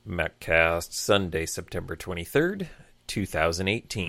MacCast, Sunday, September 23rd, 2018.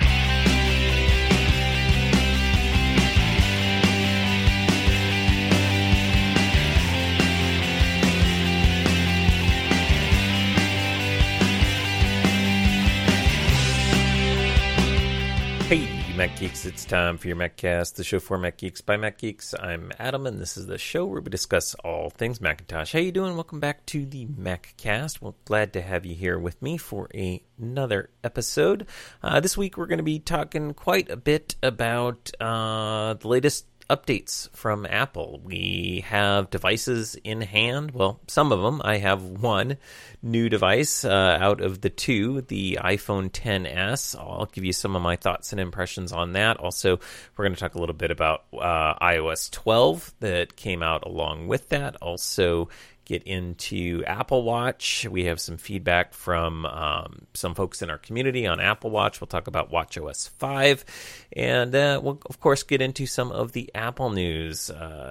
Hey, Mac Geeks, it's time for your MacCast, the show for Mac Geeks by Mac Geeks. I'm Adam, and this is the show where we discuss all things Macintosh. How you doing? Welcome back to the MacCast. Well, glad to have you here with me for another episode. This week we're going to be talking quite a bit about the latest updates from Apple. We have devices in hand. Well, some of them. I have one new device out of the two, the iPhone XS. I'll give you some of my thoughts and impressions on that. Also, we're going to talk a little bit about iOS 12 that came out along with that. Also, get into Apple Watch. We have some feedback from some folks in our community on Apple Watch. We'll talk about watchOS 5. And we'll, of course, get into some of the Apple news.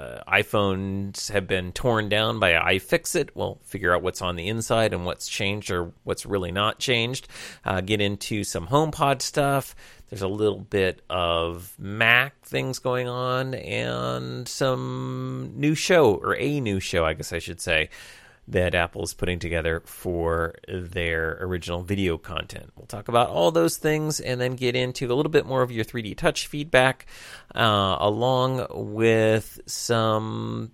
iPhones have been torn down by iFixit. We'll figure out what's on the inside and what's changed or what's really not changed. Get into some HomePod stuff. There's a little bit of Mac things going on and some new show, or a new show, I guess I should say, that Apple is putting together for their original video content. We'll talk about all those things and then get into a little bit more of your 3D Touch feedback, along with some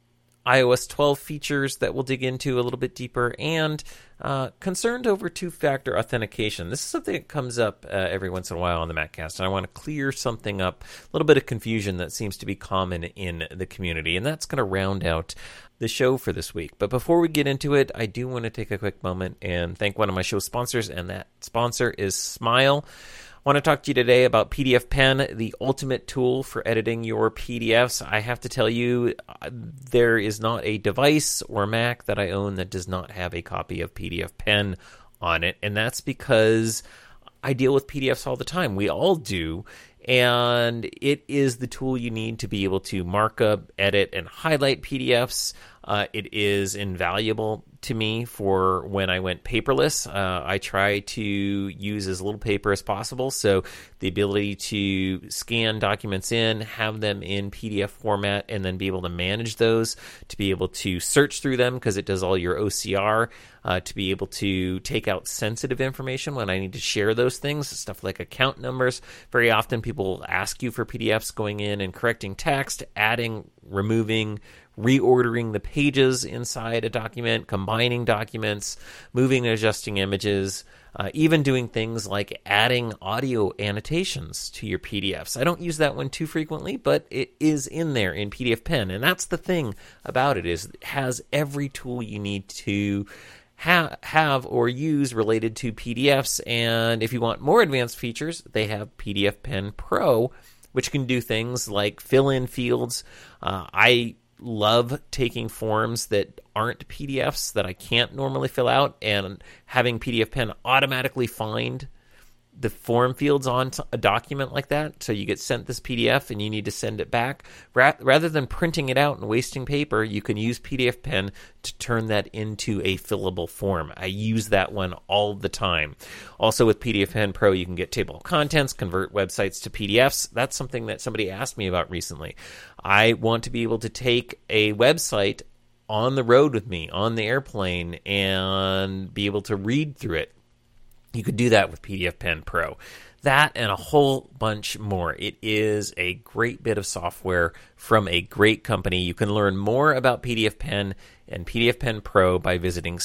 iOS 12 features that we'll dig into a little bit deeper, and concerned over two-factor authentication. This is something that comes up every once in a while on the MacCast, and I want to clear something up, a little bit of confusion that seems to be common in the community, and that's going to round out the show for this week. But before we get into it, I do want to take a quick moment and thank one of my show sponsors, and that sponsor is Smile. I want to talk to you today about PDF Pen, the ultimate tool for editing your PDFs. I have to tell you, there is not a device or Mac that I own that does not have a copy of PDF Pen on it, and that's because I deal with PDFs all the time. We all do, and it is the tool you need to be able to mark up, edit, and highlight PDFs. It is invaluable to me for when I went paperless. I try to use as little paper as possible, so the ability to scan documents in, have them in PDF format, and then be able to manage those, to be able to search through them because it does all your OCR, to be able to take out sensitive information when I need to share those things, stuff like account numbers. Very often people ask you for PDFs, going in and correcting text, adding, removing, reordering the pages inside a document, combining documents, moving and adjusting images, even doing things like adding audio annotations to your PDFs. I don't use that one too frequently, but it is in there in PDF Pen, and that's the thing about it, is it has every tool you need to have or use related to PDFs. And if you want more advanced features, they have PDF Pen Pro, which can do things like fill in fields. I love taking forms that aren't PDFs that I can't normally fill out, and having PDF Pen automatically find the form fields on a document like that. So you get sent this PDF and you need to send it back. Rather than printing it out and wasting paper, you can use PDF Pen to turn that into a fillable form. I use that one all the time. Also with PDF Pen Pro, you can get table of contents, convert websites to PDFs. That's something that somebody asked me about recently. I want to be able to take a website on the road with me, on the airplane, and be able to read through it. You could do that with PDF Pen Pro. That and a whole bunch more. It is a great bit of software from a great company. You can learn more about PDF Pen and PDF Pen Pro by visiting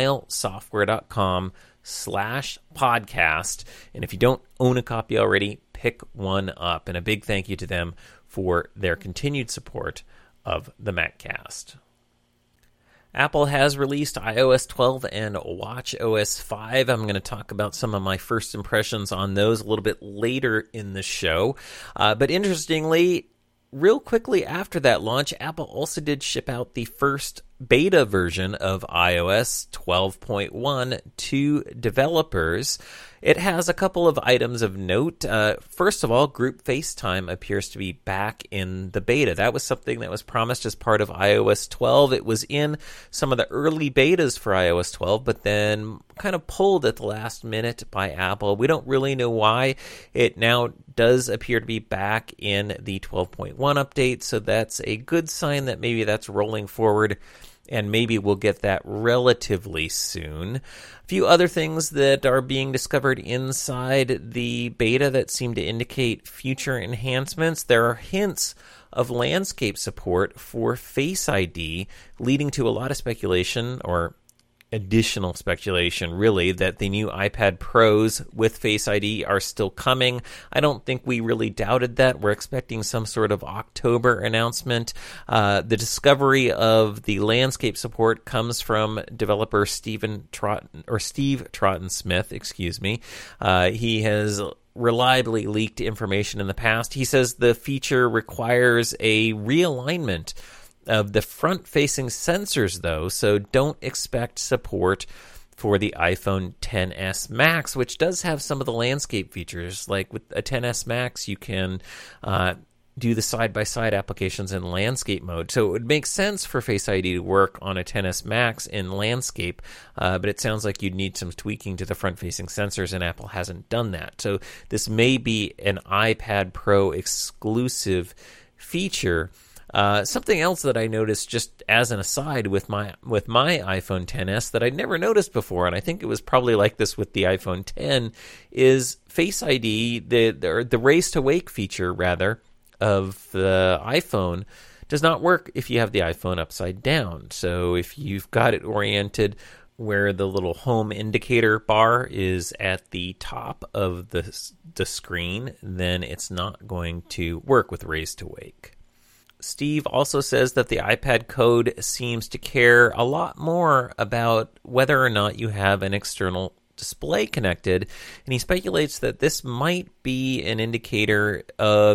smilesoftware.com/podcast. And if you don't own a copy already, pick one up. And a big thank you to them for their continued support of the MacCast. Apple has released iOS 12 and watchOS 5. I'm going to talk about some of my first impressions on those a little bit later in the show. But interestingly, real quickly after that launch, Apple also did ship out the first beta version of iOS 12.1 to developers. It has a couple of items of note. First of all, group FaceTime appears to be back in the beta. That was something that was promised as part of iOS 12. It was in some of the early betas for iOS 12, but then kind of pulled at the last minute by Apple. We don't really know why. It now does appear to be back in the 12.1 update, so that's a good sign that maybe that's rolling forward, and maybe we'll get that relatively soon. A few other things that are being discovered inside the beta that seem to indicate future enhancements. There are hints of landscape support for Face ID, leading to a lot of speculation, or additional speculation, really, that the new iPad Pros with Face ID are still coming. I don't think we really doubted that. We're expecting some sort of October announcement. The discovery of the landscape support comes from developer Steve Troughton-Smith, He has reliably leaked information in the past. He says the feature requires a realignment of the front-facing sensors, though, so don't expect support for the iPhone XS Max, which does have some of the landscape features. Like with a XS Max, you can do the side-by-side applications in landscape mode. So it would make sense for Face ID to work on a XS Max in landscape, but it sounds like you'd need some tweaking to the front-facing sensors, and Apple hasn't done that. So this may be an iPad Pro exclusive feature. Something else that I noticed, just as an aside, with my iPhone XS that I'd never noticed before, and I think it was probably like this with the iPhone X, is Face ID, the Raise to Wake feature, rather, of the iPhone does not work if you have the iPhone upside down. So if you've got it oriented where the little home indicator bar is at the top of the screen, then it's not going to work with Raise to Wake. Steve also says that the iPad code seems to care a lot more about whether or not you have an external display connected, and he speculates that this might be an indicator of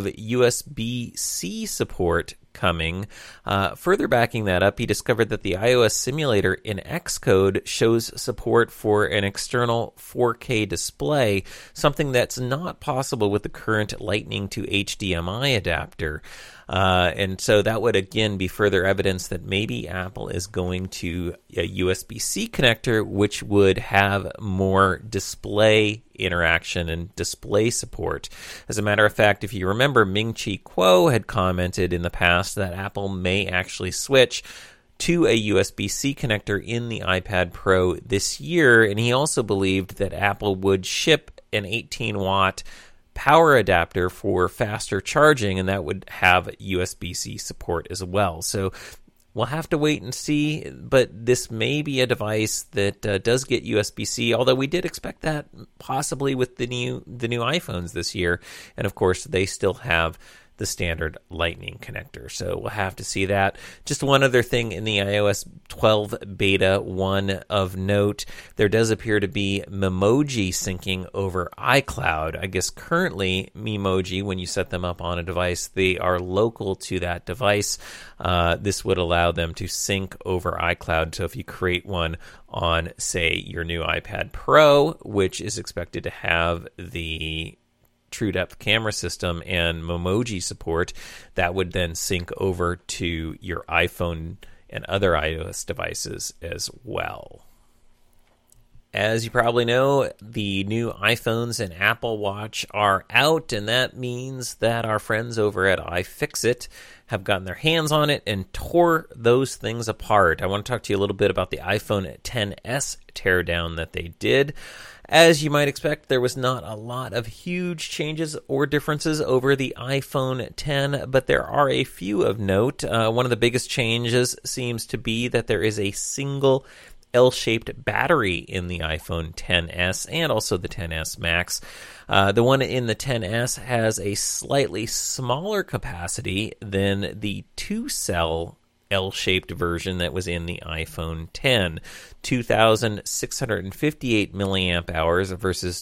USB-C support coming. Further backing that up, he discovered that the iOS simulator in Xcode shows support for an external 4K display, something that's not possible with the current Lightning to HDMI adapter. And so that would, again, be further evidence that maybe Apple is going to a USB-C connector, which would have more display interaction and display support. As a matter of fact, if you remember, Ming-Chi Kuo had commented in the past that Apple may actually switch to a USB-C connector in the iPad Pro this year, and he also believed that Apple would ship an 18-watt power adapter for faster charging, and that would have USB-C support as well. So we'll have to wait and see, but this may be a device that does get USB-C, although we did expect that possibly with the new iPhones this year, and of course they still have the standard Lightning connector. So we'll have to see that. Just one other thing in the iOS 12 beta 1 of note, there does appear to be Memoji syncing over iCloud. I guess currently Memoji, when you set them up on a device, they are local to that device. This would allow them to sync over iCloud. So if you create one on, say, your new iPad Pro, which is expected to have the True Depth camera system and Memoji support, that would then sync over to your iPhone and other iOS devices as well. As you probably know, the new iPhones and Apple Watch are out, and that means that our friends over at iFixit have gotten their hands on it and tore those things apart. I want to talk to you a little bit about the iPhone XS teardown that they did. As you might expect, there was not a lot of huge changes or differences over the iPhone X, but there are a few of note. One of the biggest changes seems to be that there is a single L-shaped battery in the iPhone XS and also the XS Max. The one in the XS has a slightly smaller capacity than the 2-cell L-shaped version that was in the iPhone 10. 2,658 milliamp hours versus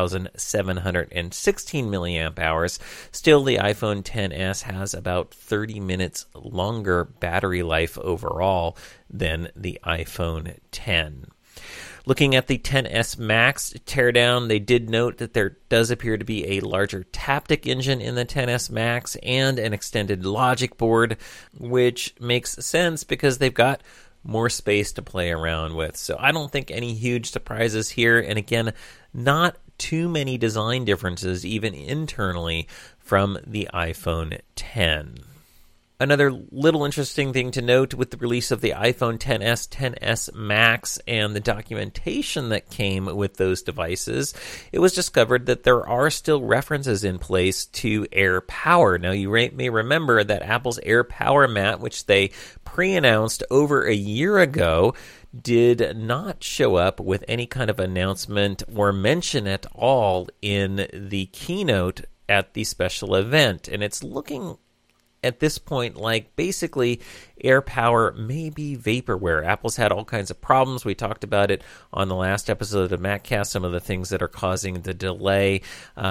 2,716 milliamp hours. Still, the iPhone XS has about 30 minutes longer battery life overall than the iPhone 10. Looking at the XS Max teardown, they did note that there does appear to be a larger Taptic engine in the XS Max and an extended logic board, which makes sense because they've got more space to play around with. So I don't think any huge surprises here. And again, not too many design differences, even internally, from the iPhone 10. Another little interesting thing to note with the release of the iPhone XS, XS Max, and the documentation that came with those devices, it was discovered that there are still references in place to AirPower. Now, you may remember that Apple's AirPower mat, which they pre-announced over a year ago, did not show up with any kind of announcement or mention at all in the keynote at the special event. And it's looking at this point like basically AirPower may be vaporware. Apple's had all kinds of problems. We talked about it on the last episode of MacCast, some of the things that are causing the delay.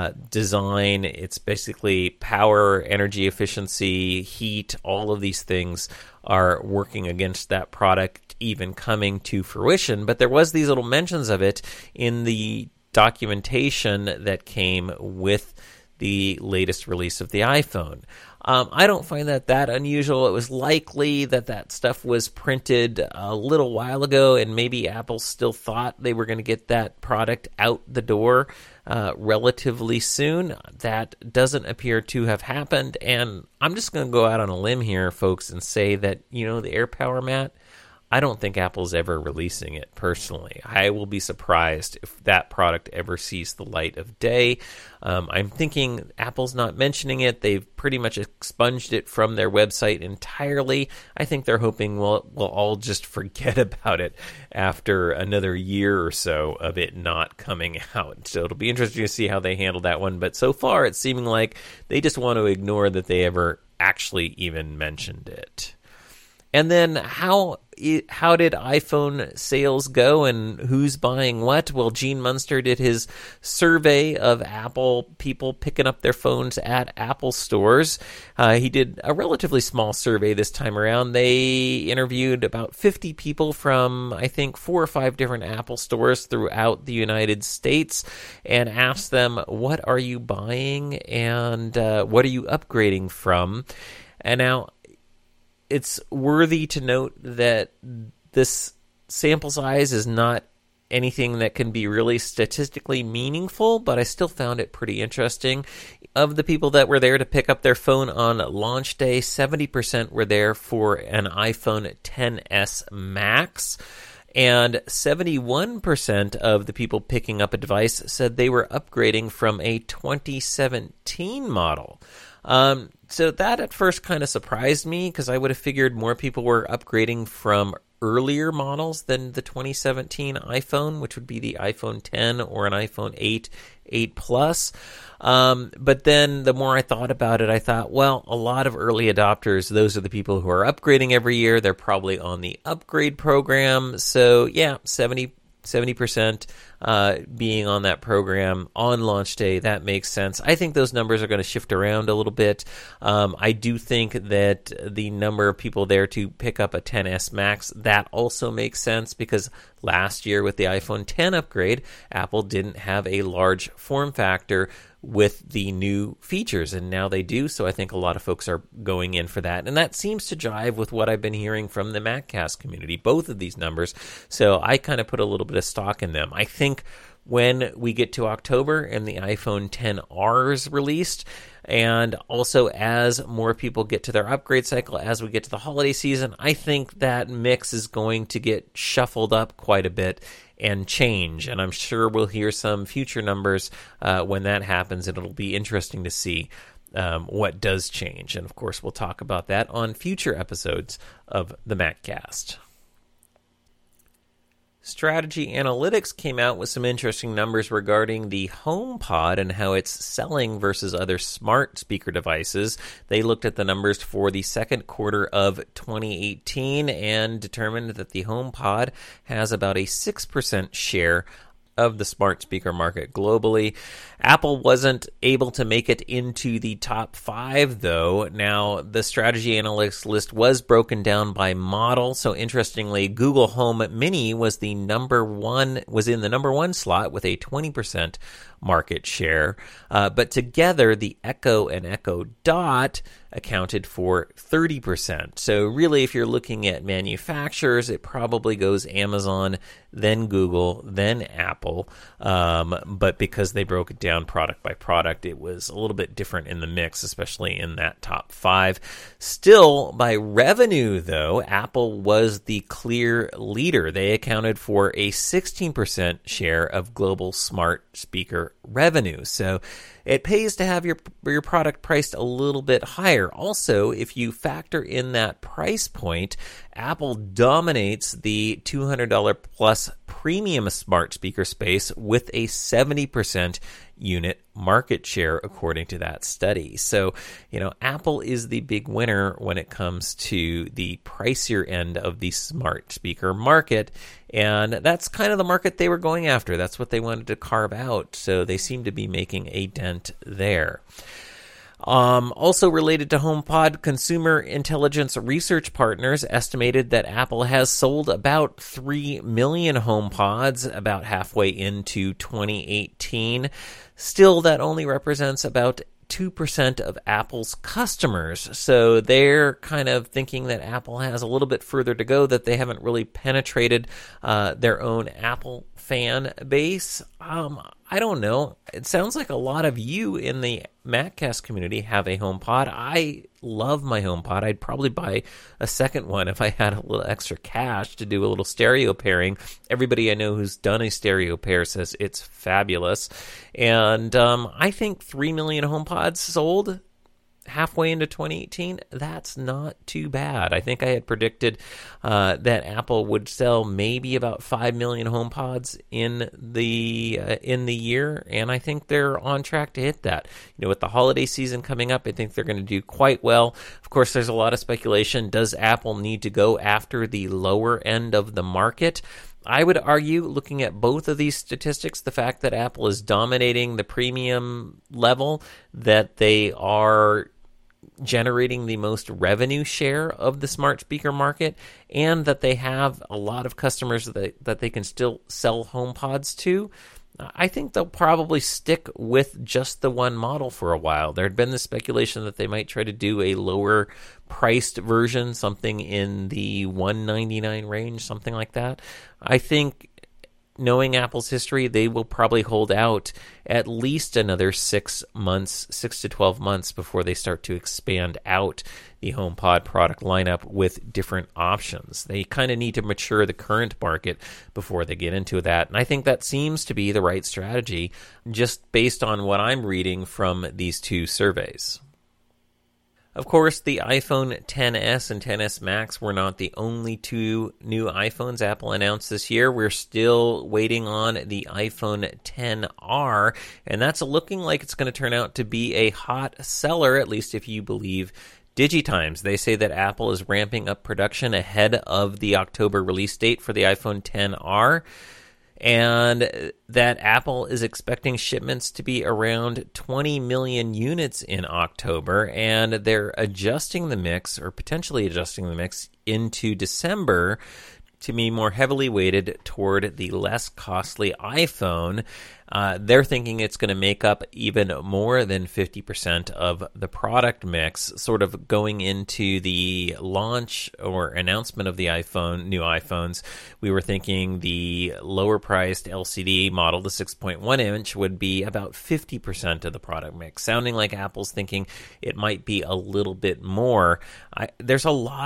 Design, it's basically power, energy efficiency, heat, all of these things are working against that product even coming to fruition. But there was these little mentions of it in the documentation that came with the latest release of the iPhone. I don't find that unusual. It was likely that stuff was printed a little while ago, and maybe Apple still thought they were going to get that product out the door relatively soon. That doesn't appear to have happened, and I'm just going to go out on a limb here, folks, and say that, the AirPower mat, I don't think Apple's ever releasing it personally. I will be surprised if that product ever sees the light of day. I'm thinking Apple's not mentioning it. They've pretty much expunged it from their website entirely. I think they're hoping we'll all just forget about it after another year or so of it not coming out. So it'll be interesting to see how they handle that one. But so far, it's seeming like they just want to ignore that they ever actually even mentioned it. And then how did iPhone sales go and who's buying what? Well, Gene Munster did his survey of Apple people picking up their phones at Apple stores. He did a relatively small survey this time around. They interviewed about 50 people from, I think, 4 or 5 different Apple stores throughout the United States and asked them, what are you buying and what are you upgrading from? And now, it's worthy to note that this sample size is not anything that can be really statistically meaningful, but I still found it pretty interesting. Of the people that were there to pick up their phone on launch day, 70% were there for an iPhone XS Max, and 71% of the people picking up a device said they were upgrading from a 2017 model. So that at first kind of surprised me because I would have figured more people were upgrading from earlier models than the 2017 iPhone, which would be the iPhone 10 or an iPhone 8, 8 Plus. But then the more I thought about it, I thought, well, a lot of early adopters, those are the people who are upgrading every year. They're probably on the upgrade program. So yeah, 70% being on that program on launch day, that makes sense. I think those numbers are going to shift around a little bit. I do think that the number of people there to pick up a XS Max, that also makes sense because last year with the iPhone 10 upgrade, Apple didn't have a large form factor with the new features, and now they do, so I think a lot of folks are going in for that, and that seems to jive with what I've been hearing from the MacCast community, both of these numbers, so I kind of put a little bit of stock in them. I think when we get to October and the iPhone XR is released, and also as more people get to their upgrade cycle, as we get to the holiday season, I think that mix is going to get shuffled up quite a bit and change. And I'm sure we'll hear some future numbers when that happens, and it'll be interesting to see what does change. And of course, we'll talk about that on future episodes of the MacCast. Strategy Analytics came out with some interesting numbers regarding the HomePod and how it's selling versus other smart speaker devices. They looked at the numbers for the second quarter of 2018 and determined that the HomePod has about a 6% share of the smart speaker market globally. Apple wasn't able to make it into the top 5, though. Now, the Strategy Analytics list was broken down by model. So, interestingly, Google Home Mini was in the number one slot with a 20% market share. But together, the Echo and Echo Dot accounted for 30%. So really, if you're looking at manufacturers, it probably goes Amazon, then Google, then Apple. But because they broke it down product by product, it was a little bit different in the mix, especially in that top 5. Still, by revenue, though, Apple was the clear leader. They accounted for a 16% share of global smart speaker revenue. So it pays to have your product priced a little bit higher. Also, if you factor in that price point, Apple dominates the $200 plus premium smart speaker space with a 70% unit market share, according to that study. So, Apple is the big winner when it comes to the pricier end of the smart speaker market. And that's kind of the market they were going after. That's what they wanted to carve out. So they seem to be making a dent there. Also related to HomePod, Consumer Intelligence Research Partners estimated that Apple has sold about 3 million HomePods about halfway into 2018. Still, that only represents about 2% of Apple's customers. So they're kind of thinking that Apple has a little bit further to go, that they haven't really penetrated their own Apple fan base. I don't know. It sounds like a lot of you in the MacCast community have a HomePod. I love my HomePod. I'd probably buy a second one if I had a little extra cash to do a little stereo pairing. Everybody I know who's done a stereo pair says it's fabulous. And I think 3 million HomePods sold halfway into 2018, that's not too bad. I think I had predicted that Apple would sell maybe about 5 million HomePods in the year, and I think they're on track to hit that. With the holiday season coming up, I think they're going to do quite well. Of course, there's a lot of speculation. Does Apple need to go after the lower end of the market? I would argue, looking at both of these statistics, the fact that Apple is dominating the premium level, that they are generating the most revenue share of the smart speaker market, and that they have a lot of customers that they can still sell HomePods to, I think they'll probably stick with just the one model for a while. There had been the speculation that they might try to do a lower priced version, something in the $199 range, something like that. I think, knowing Apple's history, they will probably hold out at least another 6 to 12 months before they start to expand out the HomePod product lineup with different options. They kind of need to mature the current market before they get into that. And I think that seems to be the right strategy, just based on what I'm reading from these two surveys. Of course, the iPhone XS and XS Max were not the only two new iPhones Apple announced this year. We're still waiting on the iPhone XR, and that's looking like it's going to turn out to be a hot seller, at least if you believe DigiTimes. They say that Apple is ramping up production ahead of the October release date for the iPhone XR, and that Apple is expecting shipments to be around 20 million units in October, and they're adjusting the mix, or potentially adjusting the mix, into December to be more heavily weighted toward the less costly iPhone. They're thinking it's going to make up even more than 50% of the product mix, sort of going into the launch or announcement of the new iPhones. We were thinking the lower priced LCD model, the 6.1 inch, would be about 50% of the product mix, sounding like Apple's thinking it might be a little bit more. There's a lot of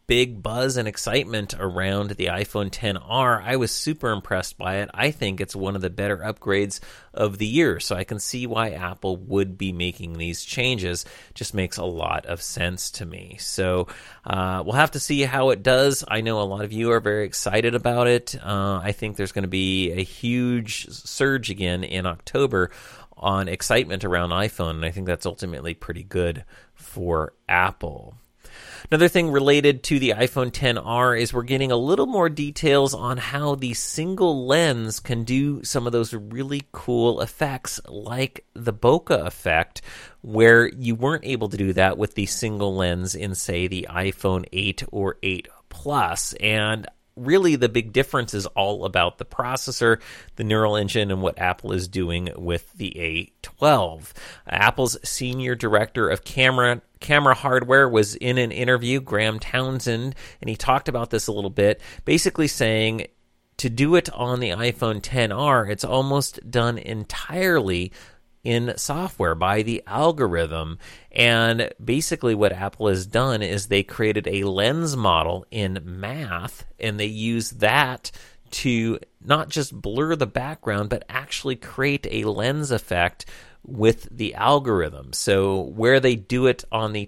big buzz and excitement around the iPhone XR. I was super impressed by it. I think it's one of the better upgrades of the year, so I can see why Apple would be making these changes. Just makes a lot of sense to me. So we'll have to see how it does. I know a lot of you are very excited about it. I think there's going to be a huge surge again in October on excitement around iPhone, and I think that's ultimately pretty good for Apple. Another thing related to the iPhone XR is we're getting a little more details on how the single lens can do some of those really cool effects like the bokeh effect, where you weren't able to do that with the single lens in, say, the iPhone 8 or 8 Plus. And really, the big difference is all about the processor, the neural engine, and what Apple is doing with the A12. Apple's senior director of camera hardware was in an interview, Graham Townsend, and he talked about this a little bit, basically saying to do it on the iPhone XR, it's almost done entirely in software by the algorithm. And basically what Apple has done is they created a lens model in math, and they use that to not just blur the background, but actually create a lens effect with the algorithm. So where they do it on the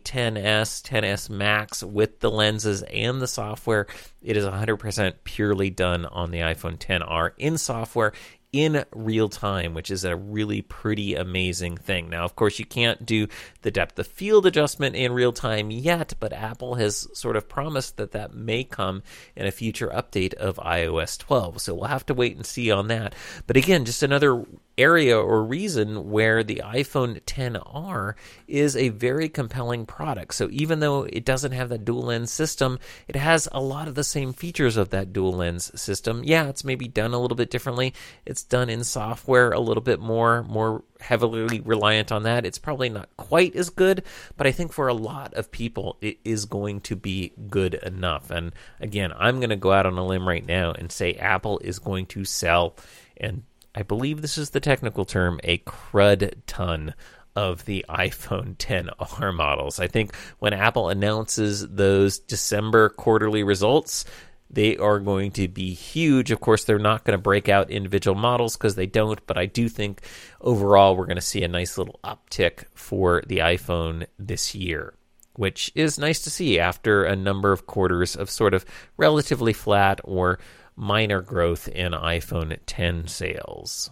XS Max with the lenses and the software, it is 100% purely done on the iPhone XR in software in real time, which is a really pretty amazing thing. Now, of course, you can't do the depth of field adjustment in real time yet, but Apple has sort of promised that that may come in a future update of iOS 12. So we'll have to wait and see on that. But again, just another area or reason where the iPhone XR is a very compelling product. So even though it doesn't have that dual lens system, it has a lot of the same features of that dual lens system. Yeah, it's maybe done a little bit differently. It's done in software a little bit more heavily reliant on that. It's probably not quite as good, but I think for a lot of people, it is going to be good enough. And again, I'm going to go out on a limb right now and say Apple is going to sell, and I believe this is the technical term, a crud ton of the iPhone XR models. I think when Apple announces those December quarterly results, they are going to be huge. Of course, they're not going to break out individual models because they don't, but I do think overall we're going to see a nice little uptick for the iPhone this year, which is nice to see after a number of quarters of sort of relatively flat or minor growth in iPhone X sales.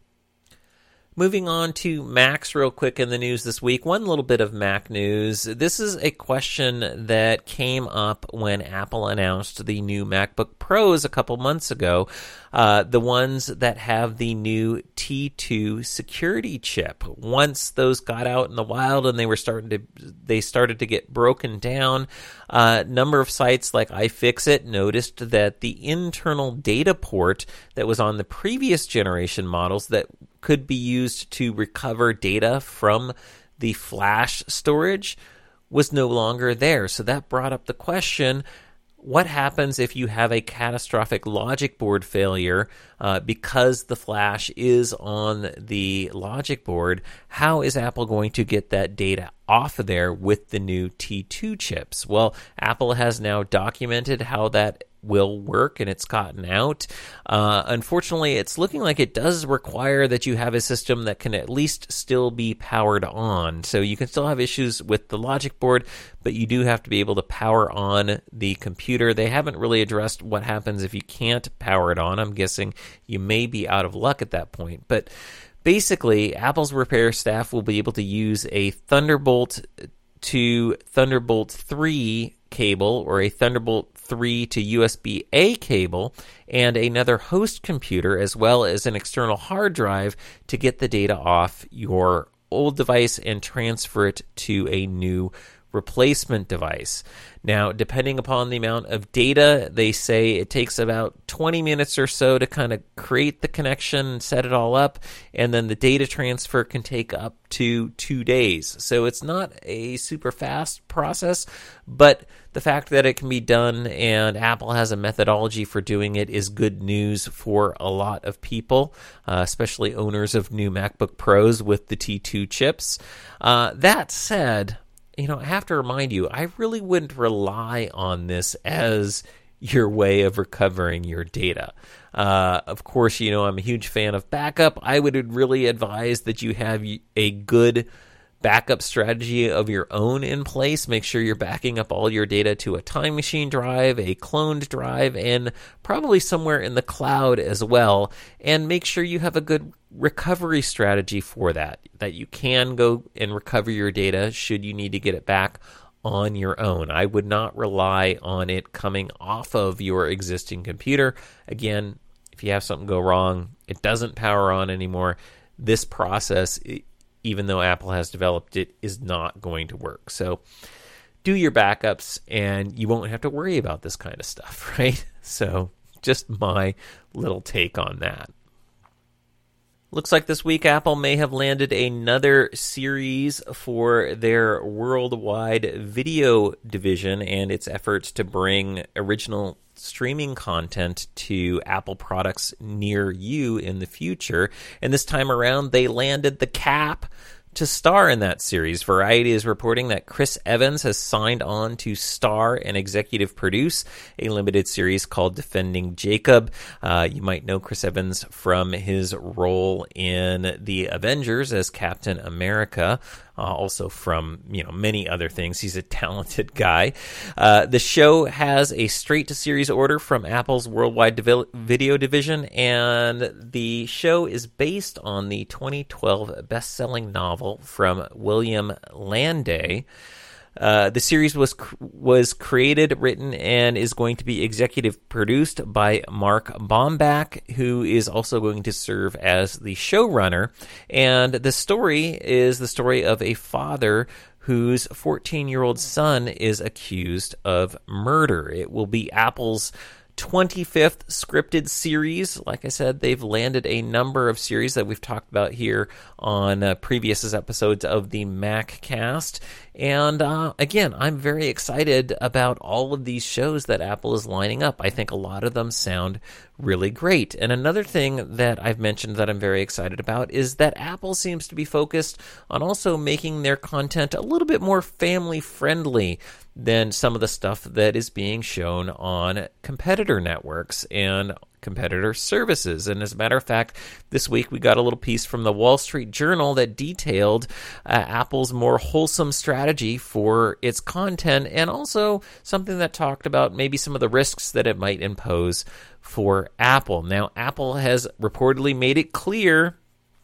Moving on to Macs real quick in the news this week. One little bit of Mac news. This is a question that came up when Apple announced the new MacBook Pros a couple months ago. The ones that have the new T2 security chip. Once those got out in the wild and they started to get broken down, a number of sites like iFixit noticed that the internal data port that was on the previous generation models that could be used to recover data from the flash storage was no longer there. So that brought up the question, what happens if you have a catastrophic logic board failure because the flash is on the logic board? How is Apple going to get that data off of there with the new T2 chips? Well, Apple has now documented how that will work, and it's gotten out. Unfortunately, it's looking like it does require that you have a system that can at least still be powered on. So you can still have issues with the logic board, but you do have to be able to power on the computer. They haven't really addressed what happens if you can't power it on. I'm guessing you may be out of luck at that point. But basically, Apple's repair staff will be able to use a Thunderbolt to Thunderbolt 3 cable or a Thunderbolt 3 to USB-A cable and another host computer as well as an external hard drive to get the data off your old device and transfer it to a new replacement device. Now, depending upon the amount of data, they say it takes about 20 minutes or so to kind of create the connection and set it all up, and then the data transfer can take up to 2 days. So it's not a super fast process, but the fact that it can be done and Apple has a methodology for doing it is good news for a lot of people, especially owners of new MacBook Pros with the T2 chips. That said, I have to remind you, I really wouldn't rely on this as your way of recovering your data. Of course, I'm a huge fan of backup. I would really advise that you have a good backup strategy of your own in place. Make sure you're backing up all your data to a Time Machine drive, a cloned drive, and probably somewhere in the cloud as well. And make sure you have a good recovery strategy for that you can go and recover your data should you need to get it back on your own. I would not rely on it coming off of your existing computer. Again, if you have something go wrong, it doesn't power on anymore, this process, even though Apple has developed it, is not going to work. So do your backups and you won't have to worry about this kind of stuff, right? So just my little take on that. Looks like this week Apple may have landed another series for their worldwide video division and its efforts to bring original streaming content to Apple products near you in the future. And this time around, they landed the cap to star in that series. Variety is reporting that Chris Evans has signed on to star and executive produce a limited series called Defending Jacob. You might know Chris Evans from his role in The Avengers as Captain America. Also from, many other things. He's a talented guy. The show has a straight-to-series order from Apple's worldwide video division, and the show is based on the 2012 best-selling novel from William Landay. The series was created, written, and is going to be executive produced by Mark Bombach, who is also going to serve as the showrunner. And the story is the story of a father whose 14-year-old son is accused of murder. It will be Apple's 25th scripted series. Like I said, they've landed a number of series that we've talked about here on previous episodes of the MacCast. And again, I'm very excited about all of these shows that Apple is lining up. I think a lot of them sound really great. And another thing that I've mentioned that I'm very excited about is that Apple seems to be focused on also making their content a little bit more family friendly than some of the stuff that is being shown on competitor networks and competitor services. And as a matter of fact, this week we got a little piece from the Wall Street Journal that detailed Apple's more wholesome strategy for its content, and also something that talked about maybe some of the risks that it might impose for Apple. Now, Apple has reportedly made it clear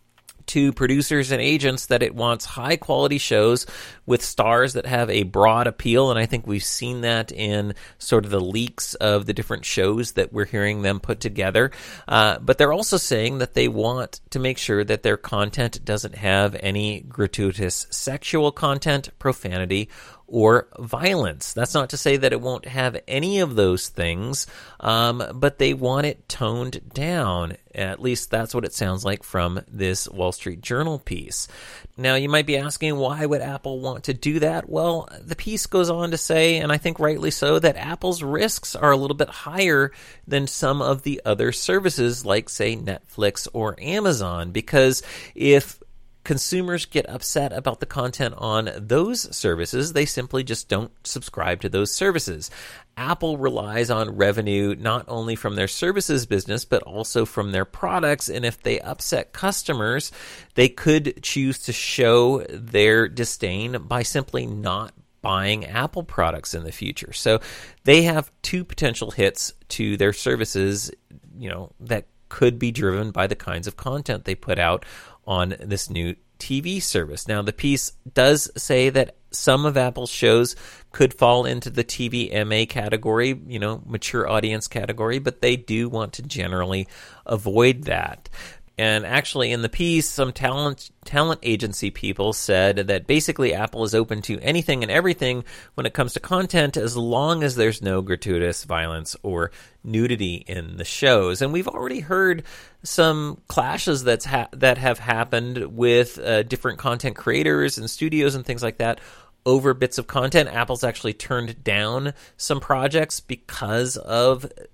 to producers and agents that it wants high quality shows with stars that have a broad appeal, and I think we've seen that in sort of the leaks of the different shows that we're hearing them put together. But they're also saying that they want to make sure that their content doesn't have any gratuitous sexual content, profanity, or violence. That's not to say that it won't have any of those things, but they want it toned down. At least that's what it sounds like from this Wall Street Journal piece. Now, you might be asking, why would Apple want to do that? Well, the piece goes on to say, and I think rightly so, that Apple's risks are a little bit higher than some of the other services like, say, Netflix or Amazon, because if consumers get upset about the content on those services, they simply just don't subscribe to those services. Apple relies on revenue not only from their services business, but also from their products. And if they upset customers, they could choose to show their disdain by simply not buying Apple products in the future. So they have two potential hits to their services, that could be driven by the kinds of content they put out on this new TV service. Now, the piece does say that some of Apple's shows could fall into the TVMA category, mature audience category, but they do want to generally avoid that. And actually, in the piece, some talent agency people said that basically Apple is open to anything and everything when it comes to content, as long as there's no gratuitous violence or nudity in the shows. And we've already heard some clashes that have happened with different content creators and studios and things like that over bits of content. Apple's actually turned down some projects because of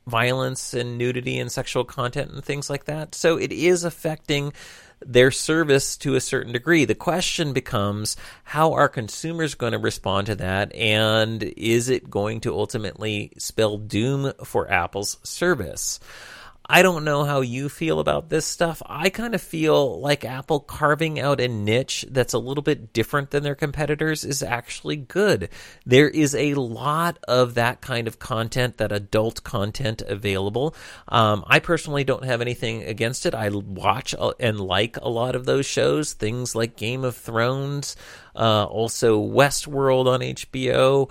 violence and nudity and sexual content and things like that. So it is affecting their service to a certain degree. The question becomes, how are consumers going to respond to that, and is it going to ultimately spell doom for Apple's service? I don't know how you feel about this stuff. I kind of feel like Apple carving out a niche that's a little bit different than their competitors is actually good. There is a lot of that kind of content, that adult content available. I personally don't have anything against it. I watch and like a lot of those shows, things like Game of Thrones, also Westworld on HBO.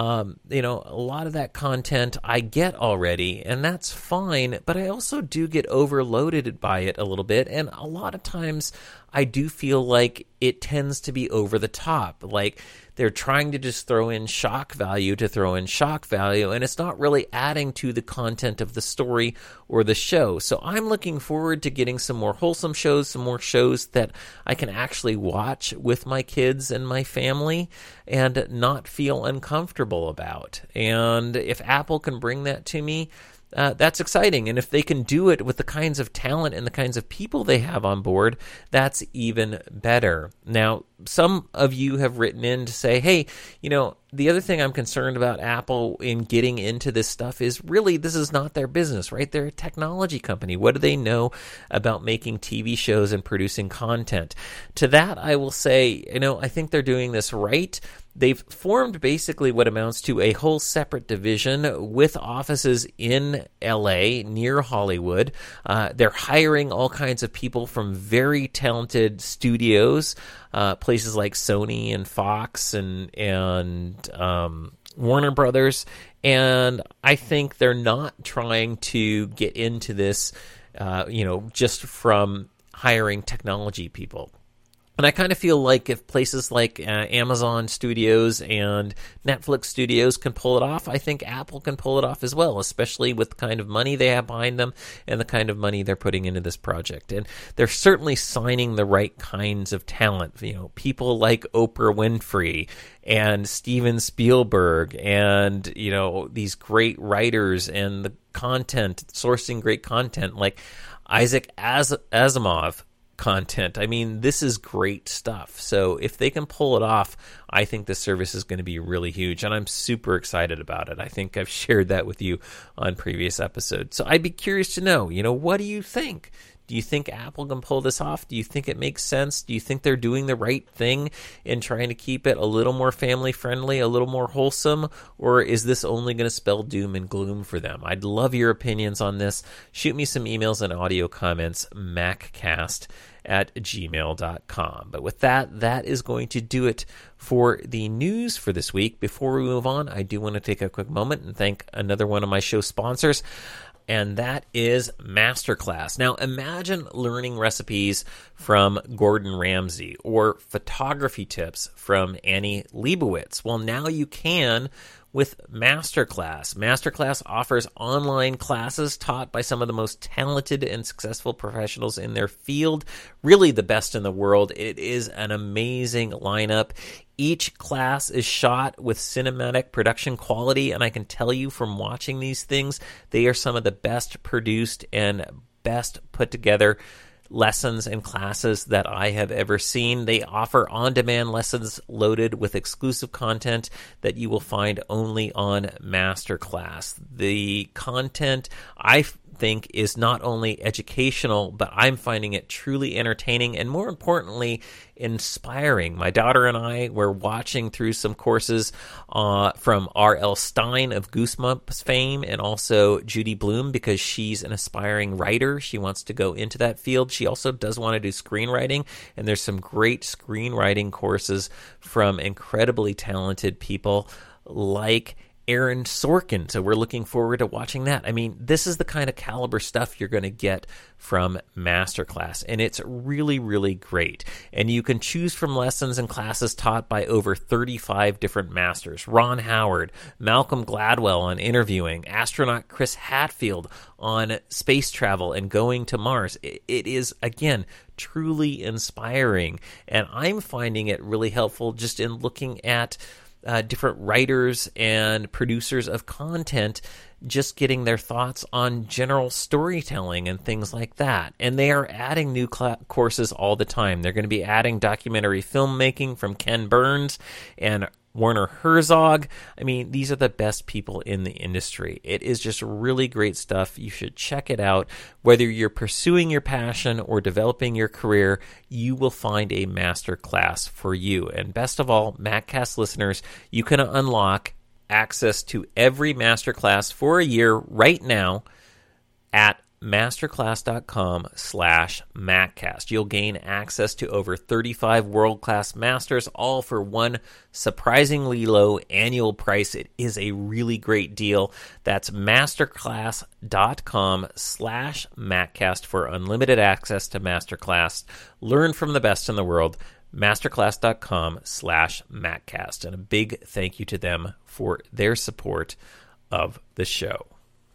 A lot of that content I get already, and that's fine, but I also do get overloaded by it a little bit, and a lot of times I do feel like it tends to be over the top. Like, they're trying to just throw in shock value to throw in shock value, and it's not really adding to the content of the story or the show. So I'm looking forward to getting some more wholesome shows, some more shows that I can actually watch with my kids and my family and not feel uncomfortable about. And if Apple can bring that to me, that's exciting. And if they can do it with the kinds of talent and the kinds of people they have on board, that's even better. Now, some of you have written in to say, hey, the other thing I'm concerned about Apple in getting into this stuff is really this is not their business, right? They're a technology company. What do they know about making TV shows and producing content? To that, I will say, I think they're doing this right. They've formed basically what amounts to a whole separate division with offices in LA near Hollywood. They're hiring all kinds of people from very talented studios, places like Sony and Fox and Warner Brothers. And I think they're not trying to get into this, just from hiring technology people. And I kind of feel like if places like Amazon Studios and Netflix Studios can pull it off, I think Apple can pull it off as well, especially with the kind of money they have behind them and the kind of money they're putting into this project. And they're certainly signing the right kinds of talent, people like Oprah Winfrey and Steven Spielberg and, these great writers and the content, sourcing great content like Isaac Asimov content. I mean, this is great stuff. So if they can pull it off, I think the service is going to be really huge, and I'm super excited about it. I think I've shared that with you on previous episodes. So I'd be curious to know, what do you think? Do you think Apple can pull this off? Do you think it makes sense? Do you think they're doing the right thing in trying to keep it a little more family-friendly, a little more wholesome? Or is this only going to spell doom and gloom for them? I'd love your opinions on this. Shoot me some emails and audio comments, maccast@gmail.com. But with that, that is going to do it for the news for this week. Before we move on, I do want to take a quick moment and thank another one of my show sponsors, and that is Masterclass. Now, imagine learning recipes from Gordon Ramsay or photography tips from Annie Leibovitz. Well, now you can with Masterclass. Masterclass offers online classes taught by some of the most talented and successful professionals in their field, really the best in the world. It is an amazing lineup. Each class is shot with cinematic production quality, and I can tell you from watching these things, they are some of the best produced and best put together lessons and classes that I have ever seen. They offer on-demand lessons loaded with exclusive content that you will find only on Masterclass. The content, I think, is not only educational, but I'm finding it truly entertaining and, more importantly, inspiring. My daughter and I were watching through some courses from R.L. Stine of Goosebumps fame, and also Judy Blume, because she's an aspiring writer. She wants to go into that field. She also does want to do screenwriting, and there's some great screenwriting courses from incredibly talented people like Aaron Sorkin. So we're looking forward to watching that. I mean, this is the kind of caliber stuff you're going to get from Masterclass, and it's really, really great. And you can choose from lessons and classes taught by over 35 different masters. Ron Howard, Malcolm Gladwell on interviewing, astronaut Chris Hadfield on space travel and going to Mars. It is, again, truly inspiring, and I'm finding it really helpful just in looking at different writers and producers of content just getting their thoughts on general storytelling and things like that. And they are adding new courses all the time. They're going to be adding documentary filmmaking from Ken Burns and Werner Herzog. I mean, these are the best people in the industry. It is just really great stuff. You should check it out. Whether you're pursuing your passion or developing your career, you will find a master class for you. And best of all, MacCast listeners, you can unlock access to every masterclass for a year right now at masterclass.com/MacCast. You'll gain access to over 35 world-class masters, all for one surprisingly low annual price. It is a really great deal. That's masterclass.com/MacCast for unlimited access to Masterclass. Learn from the best in the world. Masterclass.com/MacCast. And a big thank you to them for their support of the show.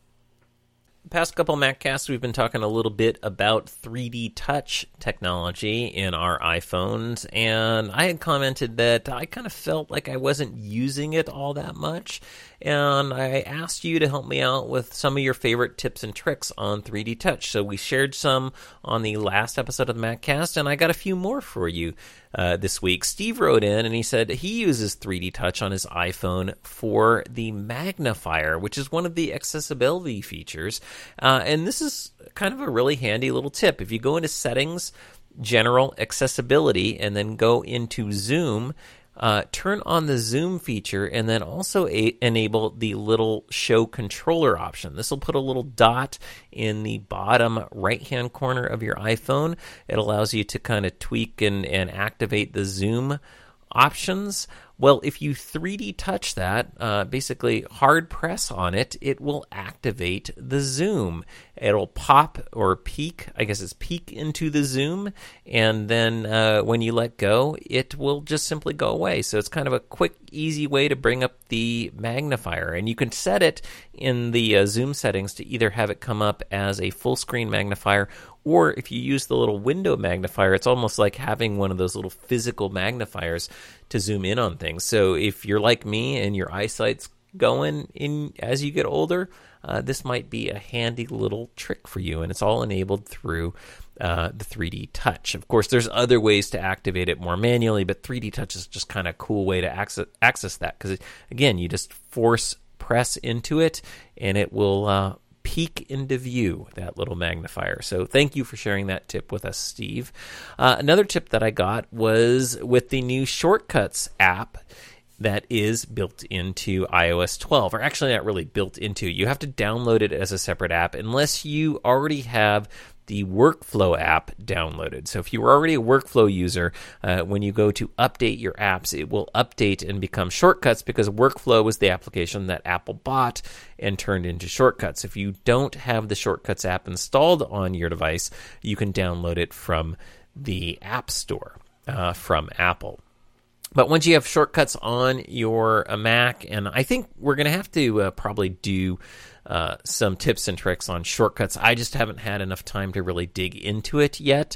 The past couple MacCasts, we've been talking a little bit about 3D Touch technology in our iPhones, and I had commented that I kind of felt like I wasn't using it all that much, and I asked you to help me out with some of your favorite tips and tricks on 3D Touch. So we shared some on the last episode of the MacCast, and I got a few more for you this week. Steve wrote in, and he said he uses 3D Touch on his iPhone for the magnifier, which is one of the accessibility features. And this is kind of a really handy little tip. If you go into Settings, General Accessibility, and then go into Zoom, turn on the zoom feature, and then also enable the little show controller option. This will put a little dot in the bottom right-hand corner of your iPhone. It allows you to kind of tweak and activate the zoom options. Well, if you 3D touch that, basically hard press on it, it will activate the zoom. It'll pop or peek, I guess it's peek into the zoom, and then when you let go, it will just simply go away. So it's kind of a quick, easy way to bring up the magnifier. And you can set it in the zoom settings to either have it come up as a full screen magnifier, or if you use the little window magnifier, it's almost like having one of those little physical magnifiers to zoom in on things. So if you're like me and your eyesight's going in as you get older, this might be a handy little trick for you, and it's all enabled through the 3D Touch. Of course, there's other ways to activate it more manually, but 3D Touch is just kind of a cool way to access that, because, again, you just force press into it, and it will peek into view, that little magnifier. So thank you for sharing that tip with us, Steve. Another tip that I got was with the new Shortcuts app that is built into iOS 12, or actually not really built into. You have to download it as a separate app unless you already have the Workflow app downloaded. So if you were already a Workflow user, when you go to update your apps, it will update and become Shortcuts, because Workflow was the application that Apple bought and turned into Shortcuts. If you don't have the Shortcuts app installed on your device, you can download it from the App Store from Apple. But once you have Shortcuts on your Mac, and I think we're going to have to probably do some tips and tricks on Shortcuts. I just haven't had enough time to really dig into it yet.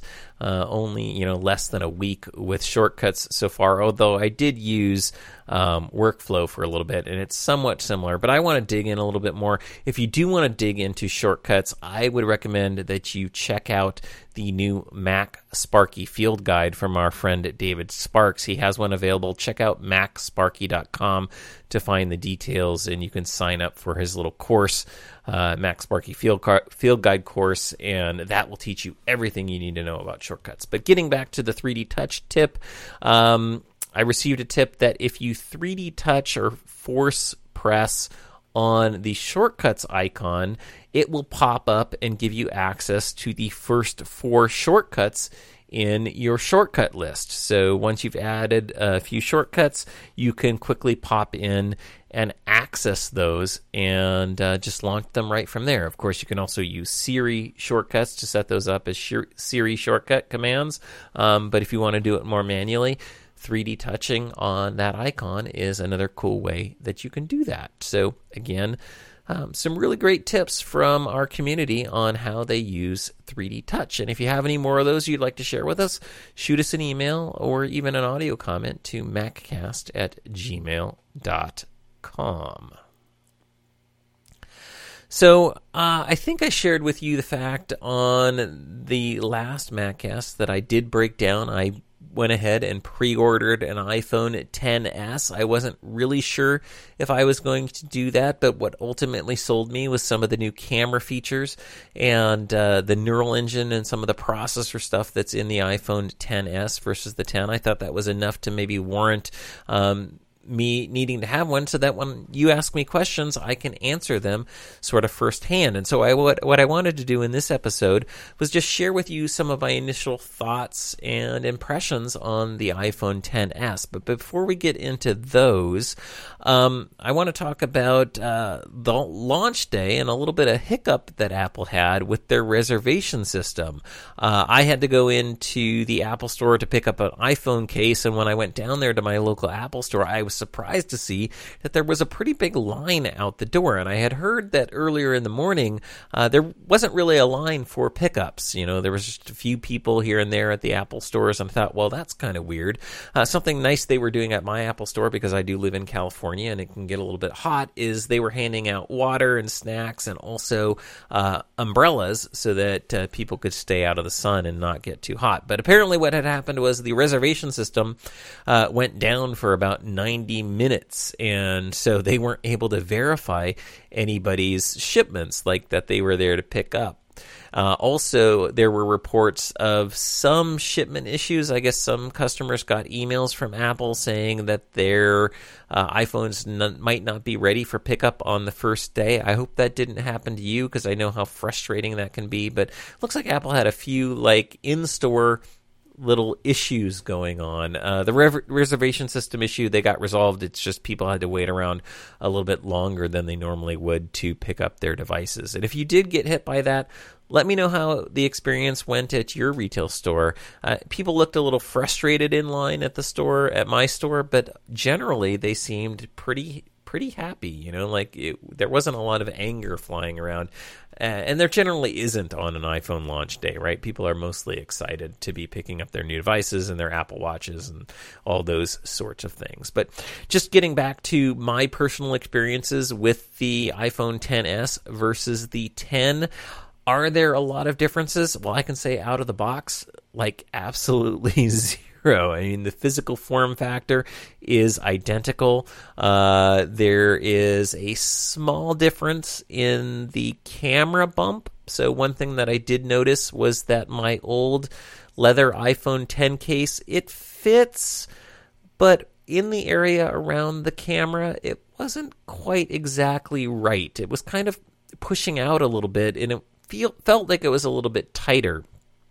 Only, less than a week with Shortcuts so far, although I did use Workflow for a little bit, and it's somewhat similar, but I want to dig in a little bit more. If you do want to dig into Shortcuts, I would recommend that you check out the new Mac Sparky field guide from our friend David Sparks. He has one available. Check out macsparky.com to find the details, and you can sign up for his little course, Mac Sparky field guide course, and that will teach you everything you need to know about Shortcuts. But getting back to the 3D Touch tip, I received a tip that if you 3D touch or force press on the Shortcuts icon, it will pop up and give you access to the first 4 shortcuts in your shortcut list. So once you've added a few shortcuts, you can quickly pop in and access those and just launch them right from there. Of course, you can also use Siri shortcuts to set those up as Siri shortcut commands. But if you want to do it more manually, 3D touching on that icon is another cool way that you can do that. So again, some really great tips from our community on how they use 3D Touch. And if you have any more of those you'd like to share with us, shoot us an email or even an audio comment to maccast@gmail.com. So I think I shared with you the fact on the last MacCast that I did break down. I went ahead and pre-ordered an iPhone XS. I wasn't really sure if I was going to do that, but what ultimately sold me was some of the new camera features and the neural engine and some of the processor stuff that's in the iPhone XS versus the 10. I thought that was enough to maybe warrant me needing to have one, so that when you ask me questions, I can answer them sort of firsthand. And so what I wanted to do in this episode was just share with you some of my initial thoughts and impressions on the iPhone XS. But before we get into those, I want to talk about the launch day and a little bit of hiccup that Apple had with their reservation system. I had to go into the Apple Store to pick up an iPhone case, and when I went down there to my local Apple Store, I was surprised to see that there was a pretty big line out the door. And I had heard that earlier in the morning there wasn't really a line for pickups. You know, there was just a few people here and there at the Apple stores, and I thought, well, that's kind of weird. Something nice they were doing at my Apple Store, because I do live in California and it can get a little bit hot, is they were handing out water and snacks and also umbrellas so that people could stay out of the sun and not get too hot. But apparently what had happened was the reservation system went down for about 90 minutes, and so they weren't able to verify anybody's shipments like that they were there to pick up. Also, there were reports of some shipment issues. I guess some customers got emails from Apple saying that their iPhones might not be ready for pickup on the first day. I hope that didn't happen to you, because I know how frustrating that can be. But it looks like Apple had a few in-store little issues going on. The reservation system issue, they got resolved. It's just people had to wait around a little bit longer than they normally would to pick up their devices. And if you did get hit by that, let me know how the experience went at your retail store. People looked a little frustrated in line at the store, at my store, but generally they seemed pretty happy. You know, there wasn't a lot of anger flying around. And there generally isn't on an iPhone launch day, right? People are mostly excited to be picking up their new devices and their Apple Watches and all those sorts of things. But just getting back to my personal experiences with the iPhone XS versus the 10, are there a lot of differences? Well, I can say out of the box, absolutely zero. I mean, the physical form factor is identical. There is a small difference in the camera bump. So one thing that I did notice was that my old leather iPhone X case, it fits, but in the area around the camera, it wasn't quite exactly right. It was kind of pushing out a little bit, and it felt like it was a little bit tighter.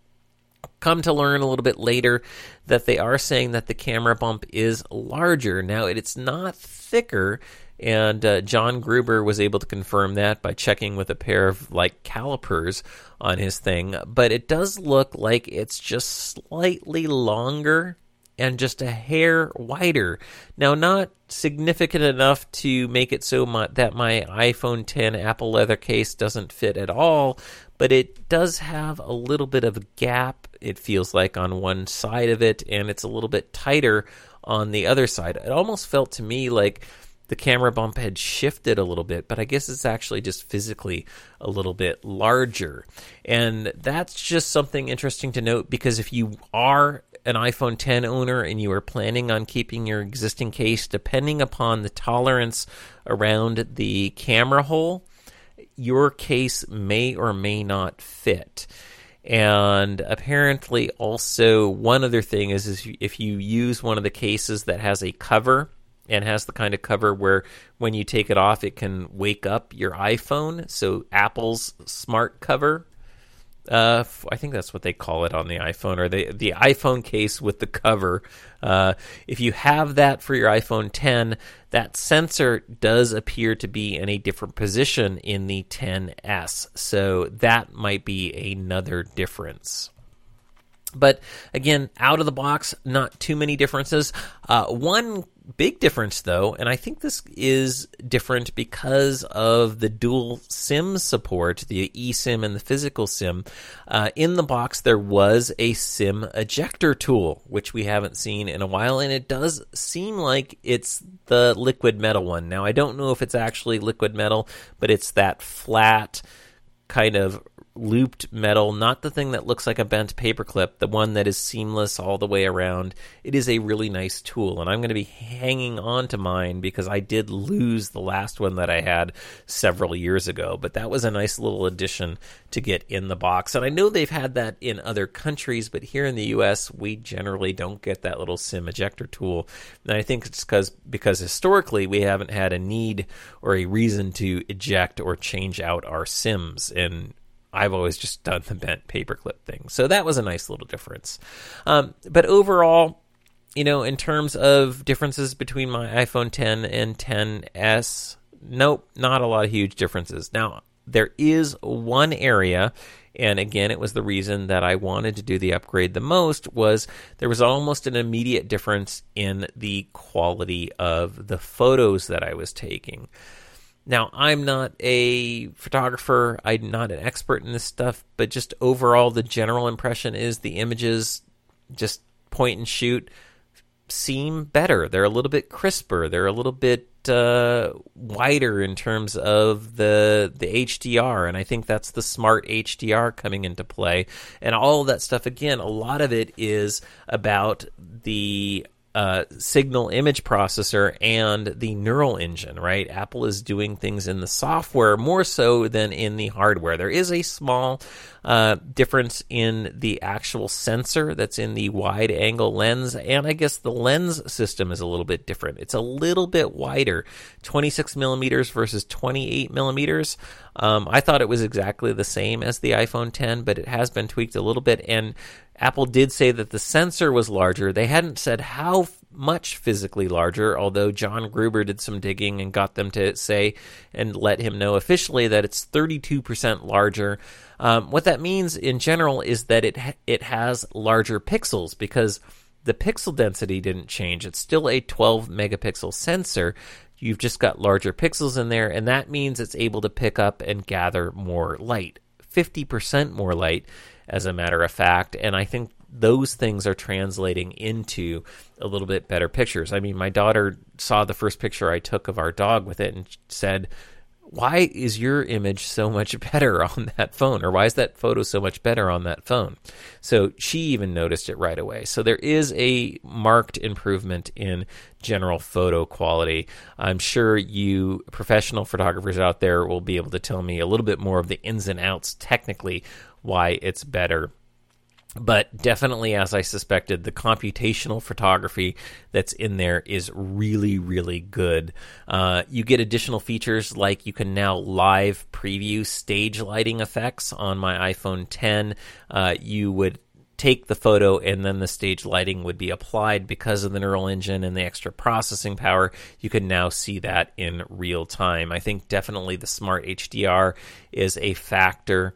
Come to learn a little bit later that they are saying that the camera bump is larger. Now, it's not thicker, and John Gruber was able to confirm that by checking with a pair of calipers on his thing, but it does look like it's just slightly longer and just a hair wider. Now, not significant enough to make it so that my iPhone X Apple leather case doesn't fit at all, but it does have a little bit of a gap, it feels like, on one side of it, and it's a little bit tighter on the other side. It almost felt to me like the camera bump had shifted a little bit, but I guess it's actually just physically a little bit larger. And that's just something interesting to note, because if you are an iPhone X owner and you are planning on keeping your existing case, depending upon the tolerance around the camera hole, your case may or may not fit. And apparently also one other thing is if you use one of the cases that has a cover and has the kind of cover where when you take it off, it can wake up your iPhone. So Apple's smart cover, I think that's what they call it on the iPhone, or the iPhone case with the cover. If you have that for your iPhone X, that sensor does appear to be in a different position in the XS. So that might be another difference. But again, out of the box, not too many differences. One big difference, though, and I think this is different because of the dual SIM support, the eSIM and the physical SIM. In the box, there was a SIM ejector tool, which we haven't seen in a while, and it does seem like it's the liquid metal one. Now, I don't know if it's actually liquid metal, but it's that flat kind of looped metal, not the thing that looks like a bent paperclip, the one that is seamless all the way around. It is a really nice tool, and I'm going to be hanging on to mine because I did lose the last one that I had several years ago, but that was a nice little addition to get in the box. And I know they've had that in other countries, but here in the US, we generally don't get that little SIM ejector tool. And I think it's because historically we haven't had a need or a reason to eject or change out our SIMs, and I've always just done the bent paperclip thing. So that was a nice little difference. But overall, in terms of differences between my iPhone 10 and 10s, nope, not a lot of huge differences. Now, there is one area, and again, it was the reason that I wanted to do the upgrade the most, was there was almost an immediate difference in the quality of the photos that I was taking. Now, I'm not a photographer, I'm not an expert in this stuff, but just overall, the general impression is the images, just point and shoot, seem better. They're a little bit crisper. They're a little bit wider in terms of the HDR, and I think that's the smart HDR coming into play. And all of that stuff, again, a lot of it is about the signal image processor and the neural engine, right? Apple is doing things in the software more so than in the hardware. There is a small difference in the actual sensor that's in the wide angle lens, and I guess the lens system is a little bit different. It's a little bit wider, 26 millimeters versus 28 millimeters. I thought it was exactly the same as the iPhone 10, but it has been tweaked a little bit, and Apple did say that the sensor was larger. They hadn't said how much physically larger, although John Gruber did some digging and got them to say and let him know officially that it's 32% larger. What that means in general is that it has larger pixels because the pixel density didn't change. It's still a 12 megapixel sensor. You've just got larger pixels in there, and that means it's able to pick up and gather more light, 50% more light, as a matter of fact, and I think those things are translating into a little bit better pictures. I mean, my daughter saw the first picture I took of our dog with it and said, "Why is your image so much better on that phone?" Or "Why is that photo so much better on that phone?" So she even noticed it right away. So there is a marked improvement in general photo quality. I'm sure you professional photographers out there will be able to tell me a little bit more of the ins and outs technically why it's better. But definitely, as I suspected, the computational photography that's in there is really, really good. You get additional features like you can now live preview stage lighting effects on my iPhone 10. You would take the photo and then the stage lighting would be applied because of the neural engine and the extra processing power. You can now see that in real time. I think definitely the smart HDR is a factor.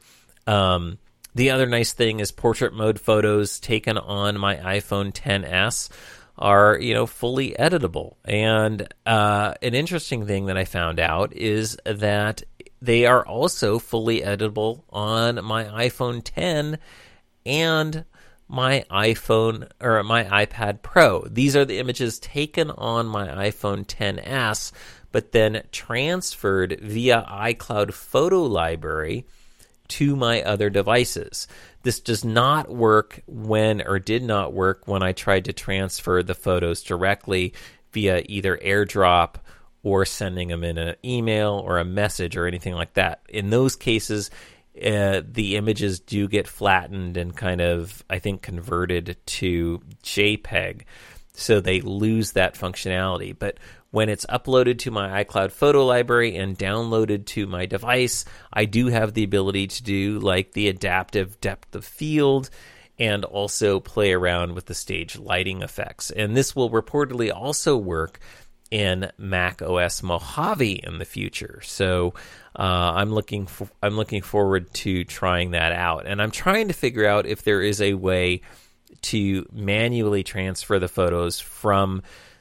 The other nice thing is portrait mode photos taken on my iPhone 10s are, fully editable. And an interesting thing that I found out is that they are also fully editable on my iPhone 10 and my iPhone or my iPad Pro. These are the images taken on my iPhone 10s, but then transferred via iCloud Photo Library to my other devices. This does not work did not work when I tried to transfer the photos directly via either AirDrop or sending them in an email or a message or anything like that. In those cases, the images do get flattened and kind of, I think, converted to JPEG. So they lose that functionality. But when it's uploaded to my iCloud photo library and downloaded to my device, I do have the ability to do like the adaptive depth of field and also play around with the stage lighting effects. And this will reportedly also work in Mac OS Mojave in the future. So I'm looking forward to trying that out. And I'm trying to figure out if there is a way to manually transfer the photos from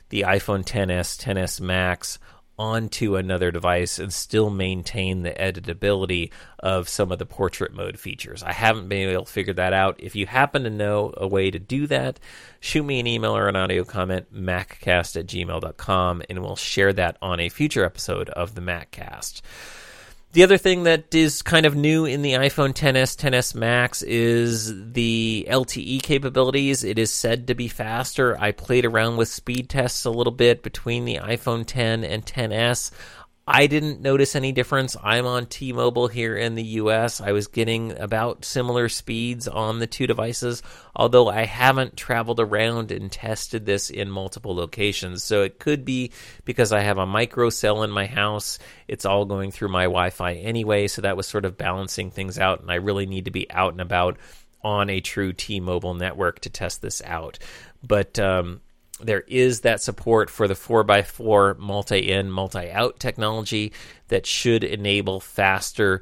the iPhone XS, XS Max onto another device and still maintain the editability of some of the portrait mode features. I haven't been able to figure that out. If you happen to know a way to do that, shoot me an email or an audio comment, maccast@gmail.com, and we'll share that on a future episode of the MacCast. The other thing that is kind of new in the iPhone XS, XS Max is the LTE capabilities. It is said to be faster. I played around with speed tests a little bit between the iPhone X and XS. I didn't notice any difference. I'm on T-Mobile here in the US. I was getting about similar speeds on the two devices, although I haven't traveled around and tested this in multiple locations. So it could be because I have a micro cell in my house. It's all going through my Wi-Fi anyway, so that was sort of balancing things out, and I really need to be out and about on a true T-Mobile network to test this out. But there is that support for the 4x4 multi-in, multi-out technology that should enable faster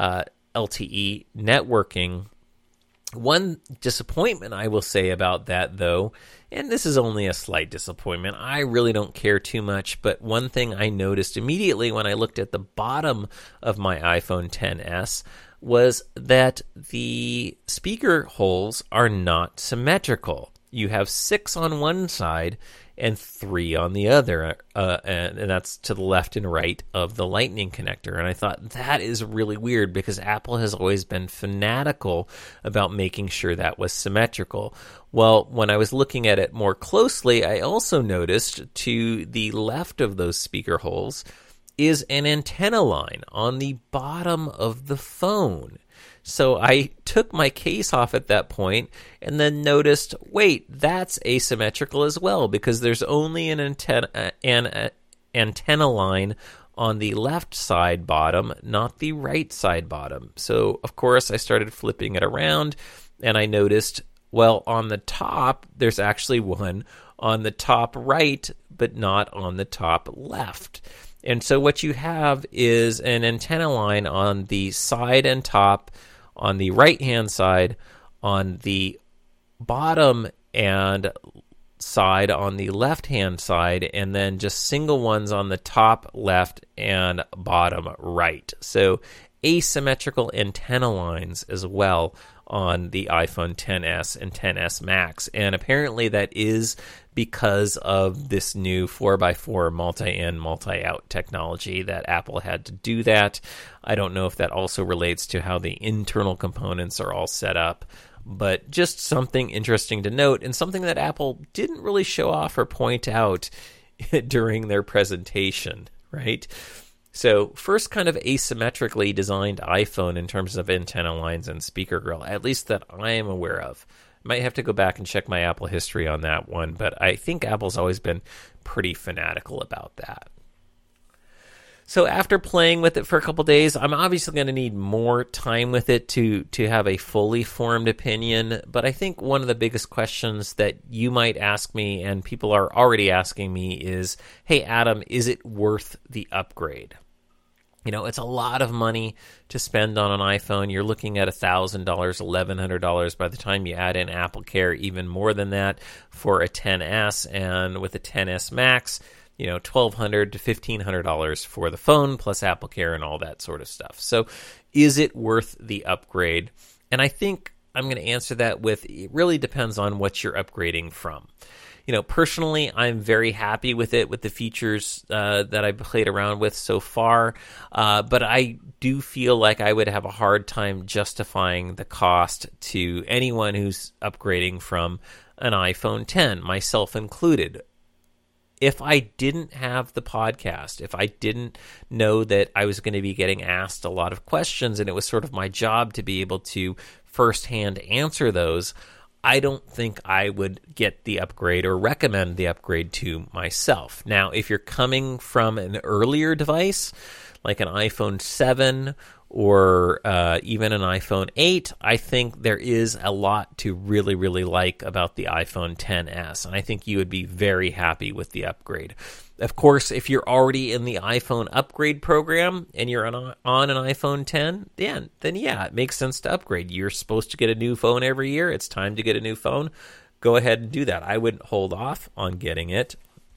LTE networking. One disappointment I will say about that, though, and this is only a slight disappointment, I really don't care too much, but one thing I noticed immediately when I looked at the bottom of my iPhone XS was that the speaker holes are not symmetrical. You have 6 on one side and 3 on the other, and that's to the left and right of the lightning connector. And I thought that is really weird because Apple has always been fanatical about making sure that was symmetrical. Well, when I was looking at it more closely, I also noticed to the left of those speaker holes is an antenna line on the bottom of the phone. So I took my case off at that point and then noticed, wait, that's asymmetrical as well because there's only an antenna line on the left side bottom, not the right side bottom. So, of course, I started flipping it around and I noticed, well, on the top, there's actually one on the top right, but not on the top left. And so what you have is an antenna line on the side and top, on the right-hand side, on the bottom and side on the left-hand side, and then just single ones on the top left and bottom right. So asymmetrical antenna lines as well on the iPhone XS and XS Max. And apparently that is because of this new 4x4 multi-in, multi-out technology that Apple had to do that. I don't know if that also relates to how the internal components are all set up, but just something interesting to note and something that Apple didn't really show off or point out during their presentation, right? So first kind of asymmetrically designed iPhone in terms of antenna lines and speaker grill, at least that I am aware of. Might have to go back and check my Apple history on that one, but I think Apple's always been pretty fanatical about that. So after playing with it for a couple days, I'm obviously going to need more time with it to have a fully formed opinion, but I think one of the biggest questions that you might ask me, and people are already asking me, is, hey, Adam, is it worth the upgrade? You know, it's a lot of money to spend on an iPhone. You're looking at $1,000, $1,100 by the time you add in Apple Care, even more than that for a XS, and with a XS Max, you know, $1,200 to $1,500 for the phone, plus Apple Care and all that sort of stuff. So is it worth the upgrade? And I think I'm going to answer that with, it really depends on what you're upgrading from. You know, personally, I'm very happy with it, with the features that I've played around with so far. But I do feel like I would have a hard time justifying the cost to anyone who's upgrading from an iPhone X, myself included. If I didn't have the podcast, if I didn't know that I was going to be getting asked a lot of questions and it was sort of my job to be able to firsthand answer those, I don't think I would get the upgrade or recommend the upgrade to myself. Now, if you're coming from an earlier device, like an iPhone 7 or even an iPhone 8, I think there is a lot to really, really like about the iPhone XS, and I think you would be very happy with the upgrade. Of course, if you're already in the iPhone upgrade program and you're on an iPhone X, then yeah, it makes sense to upgrade. You're supposed to get a new phone every year. It's time to get a new phone. Go ahead and do that. I wouldn't hold off on getting it.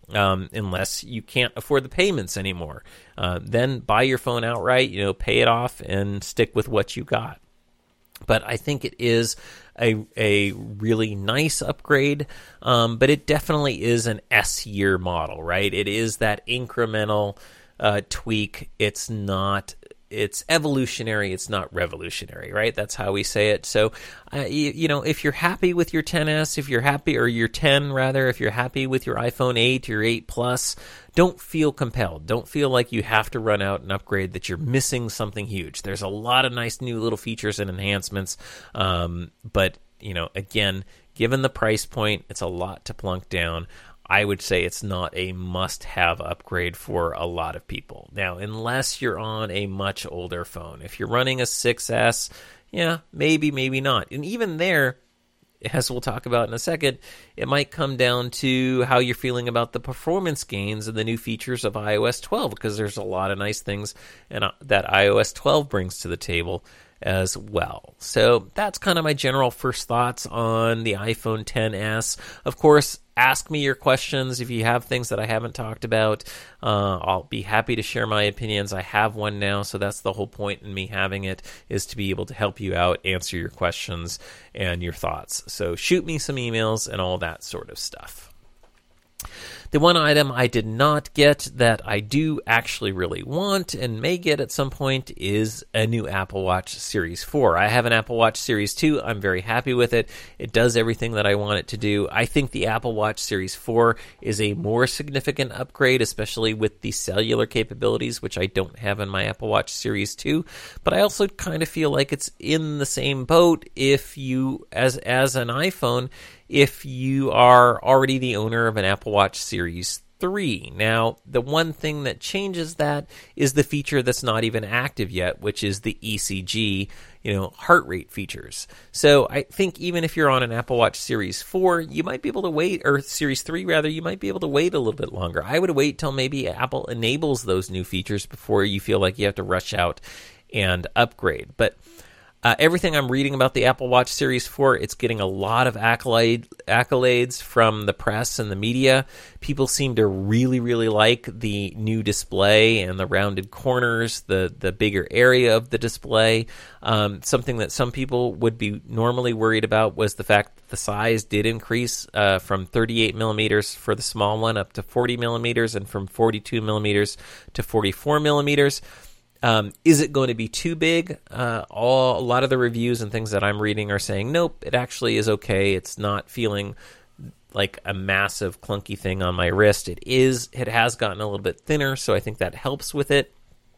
unless you can't afford the payments anymore. Then buy your phone outright, pay it off and stick with what you got. But I think it is a really nice upgrade, but it definitely is an S-year model, right? It is that incremental tweak. It's evolutionary, it's not revolutionary, right? That's how we say it. So, if you're happy with your 10s, if you're happy with your iPhone 8 or 8 Plus, don't feel compelled. Don't feel like you have to run out and upgrade, that you're missing something huge. There's a lot of nice new little features and enhancements, but, again, given the price point, it's a lot to plunk down. I would say it's not a must-have upgrade for a lot of people. Now, unless you're on a much older phone. If you're running a 6S, yeah, maybe not. And even there, as we'll talk about in a second, it might come down to how you're feeling about the performance gains and the new features of iOS 12, because there's a lot of nice things that iOS 12 brings to the table as well. So that's kind of my general first thoughts on the iPhone XS. Of course, ask me your questions if you have things that I haven't talked about. I'll be happy to share my opinions. I have one now, so that's the whole point in me having it, is to be able to help you out, answer your questions and your thoughts. So shoot me some emails and all that sort of stuff. The one item I did not get that I do actually really want and may get at some point is a new Apple Watch Series 4. I have an Apple Watch Series 2. I'm very happy with it. It does everything that I want it to do. I think the Apple Watch Series 4 is a more significant upgrade, especially with the cellular capabilities, which I don't have in my Apple Watch Series 2. But I also kind of feel like it's in the same boat if you, as an iPhone, if you are already the owner of an Apple Watch Series 3. Now, the one thing that changes that is the feature that's not even active yet, which is the ECG, heart rate features. So I think even if you're on an Apple Watch Series 4, you might be able to wait, or Series 3 rather, you might be able to wait a little bit longer. I would wait till maybe Apple enables those new features before you feel like you have to rush out and upgrade. But everything I'm reading about the Apple Watch Series 4, it's getting a lot of accolades from the press and the media. People seem to really, really like the new display and the rounded corners, the bigger area of the display. Something that some people would be normally worried about was the fact that the size did increase from 38 millimeters for the small one up to 40 millimeters, and from 42 millimeters to 44 millimeters. Is it going to be too big? A lot of the reviews and things that I'm reading are saying, nope, it actually is okay. It's not feeling like a massive clunky thing on my wrist. It has gotten a little bit thinner, so I think that helps with it.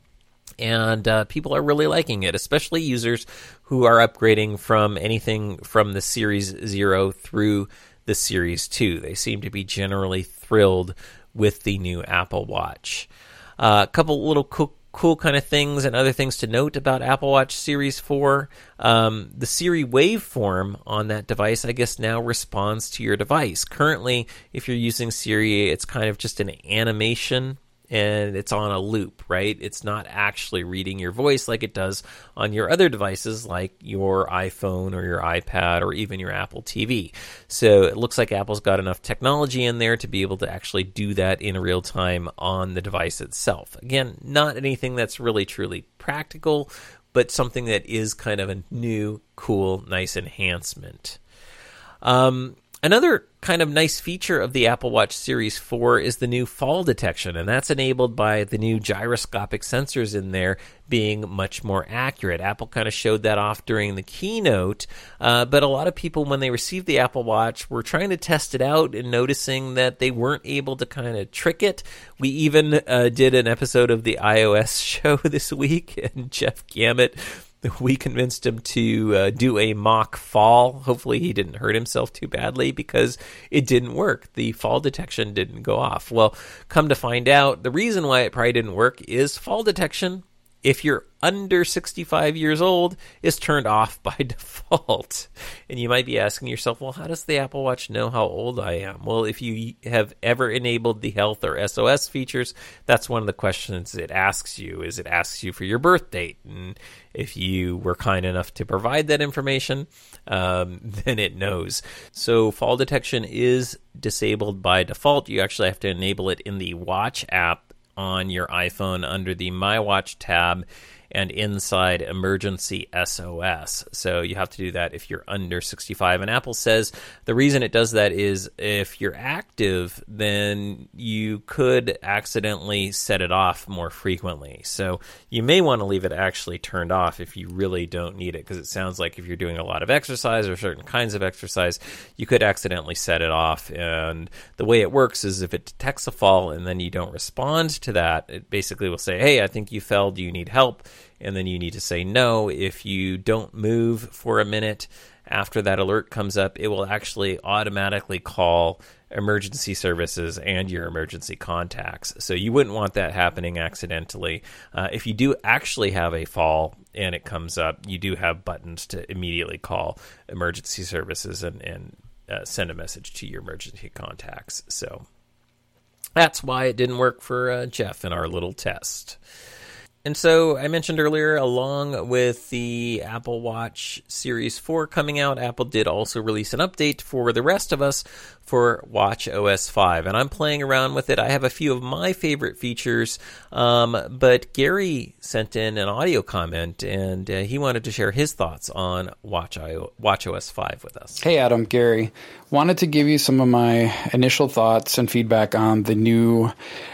And people are really liking it, especially users who are upgrading from anything from the Series 0 through the Series 2. They seem to be generally thrilled with the new Apple Watch. A couple little cool kind of things and other things to note about Apple Watch Series 4. The Siri waveform on that device, I guess, now responds to your device. Currently, if you're using Siri, it's kind of just an animation and it's on a loop, right? It's not actually reading your voice like it does on your other devices like your iPhone or your iPad or even your Apple TV. So it looks like Apple's got enough technology in there to be able to actually do that in real time on the device itself. Again, not anything that's really truly practical, but something that is kind of a new, cool, nice enhancement. Another kind of nice feature of the Apple Watch Series 4 is the new fall detection, and that's enabled by the new gyroscopic sensors in there being much more accurate. Apple kind of showed that off during the keynote, but a lot of people, when they received the Apple Watch, were trying to test it out and noticing that they weren't able to kind of trick it. We even did an episode of the iOS show this week, and Jeff Gamet, we convinced him to do a mock fall. Hopefully he didn't hurt himself too badly because it didn't work. The fall detection didn't go off. Well, come to find out, the reason why it probably didn't work is fall detection if you're under 65 years old, is turned off by default. And you might be asking yourself, well, how does the Apple Watch know how old I am? Well, if you have ever enabled the health or SOS features, that's one of the questions it asks you, is it asks you for your birth date. And if you were kind enough to provide that information, then it knows. So fall detection is disabled by default. You actually have to enable it in the Watch app on your iPhone under the My Watch tab and inside Emergency SOS. So you have to do that if you're under 65. And Apple says the reason it does that is if you're active, then you could accidentally set it off more frequently. So you may want to leave it actually turned off if you really don't need it, because it sounds like if you're doing a lot of exercise or certain kinds of exercise, you could accidentally set it off. And the way it works is if it detects a fall and then you don't respond to that, it basically will say, hey, I think you fell. Do you need help? And then you need to say no. If you don't move for a minute after that alert comes up, it will actually automatically call emergency services and your emergency contacts. So you wouldn't want that happening accidentally. If you do actually have a fall and it comes up, you do have buttons to immediately call emergency services and send a message to your emergency contacts. So that's why it didn't work for Jeff in our little test. And so I mentioned earlier, along with the Apple Watch Series 4 coming out, Apple did also release an update for the rest of us for watchOS 5. And I'm playing around with it. I have a few of my favorite features, but Gary sent in an audio comment, and he wanted to share his thoughts on watchOS 5 with us. Hey, Adam, Gary. Wanted to give you some of my initial thoughts and feedback on the new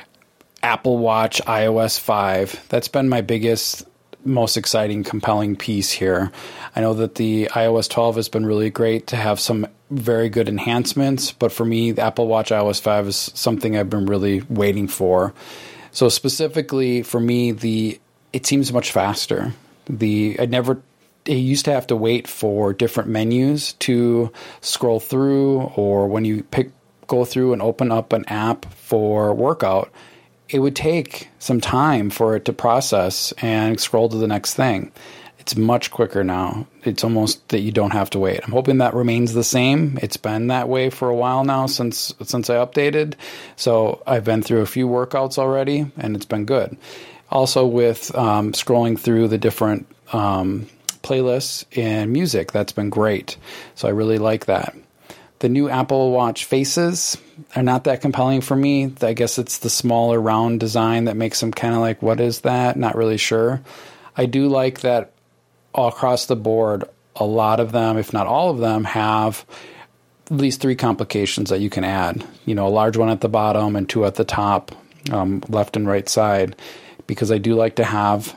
Apple Watch iOS 5. That's been my biggest, most exciting, compelling piece here. I know that the iOS 12 has been really great to have some very good enhancements, but for me, the Apple Watch iOS 5 is something I've been really waiting for. So specifically for me, it seems much faster. I used to have to wait for different menus to scroll through, or when you go through and open up an app for workout, it would take some time for it to process and scroll to the next thing. It's much quicker now. It's almost that you don't have to wait. I'm hoping that remains the same. It's been that way for a while now since I updated. So I've been through a few workouts already, and it's been good. Also with scrolling through the different playlists and music, that's been great. So I really like that. The new Apple Watch faces are not that compelling for me. I guess it's the smaller round design that makes them kind of like, what is that? Not really sure. I do like that all across the board, a lot of them, if not all of them, have at least 3 complications that you can add. A large one at the bottom and 2 at the top, left and right side, because I do like to have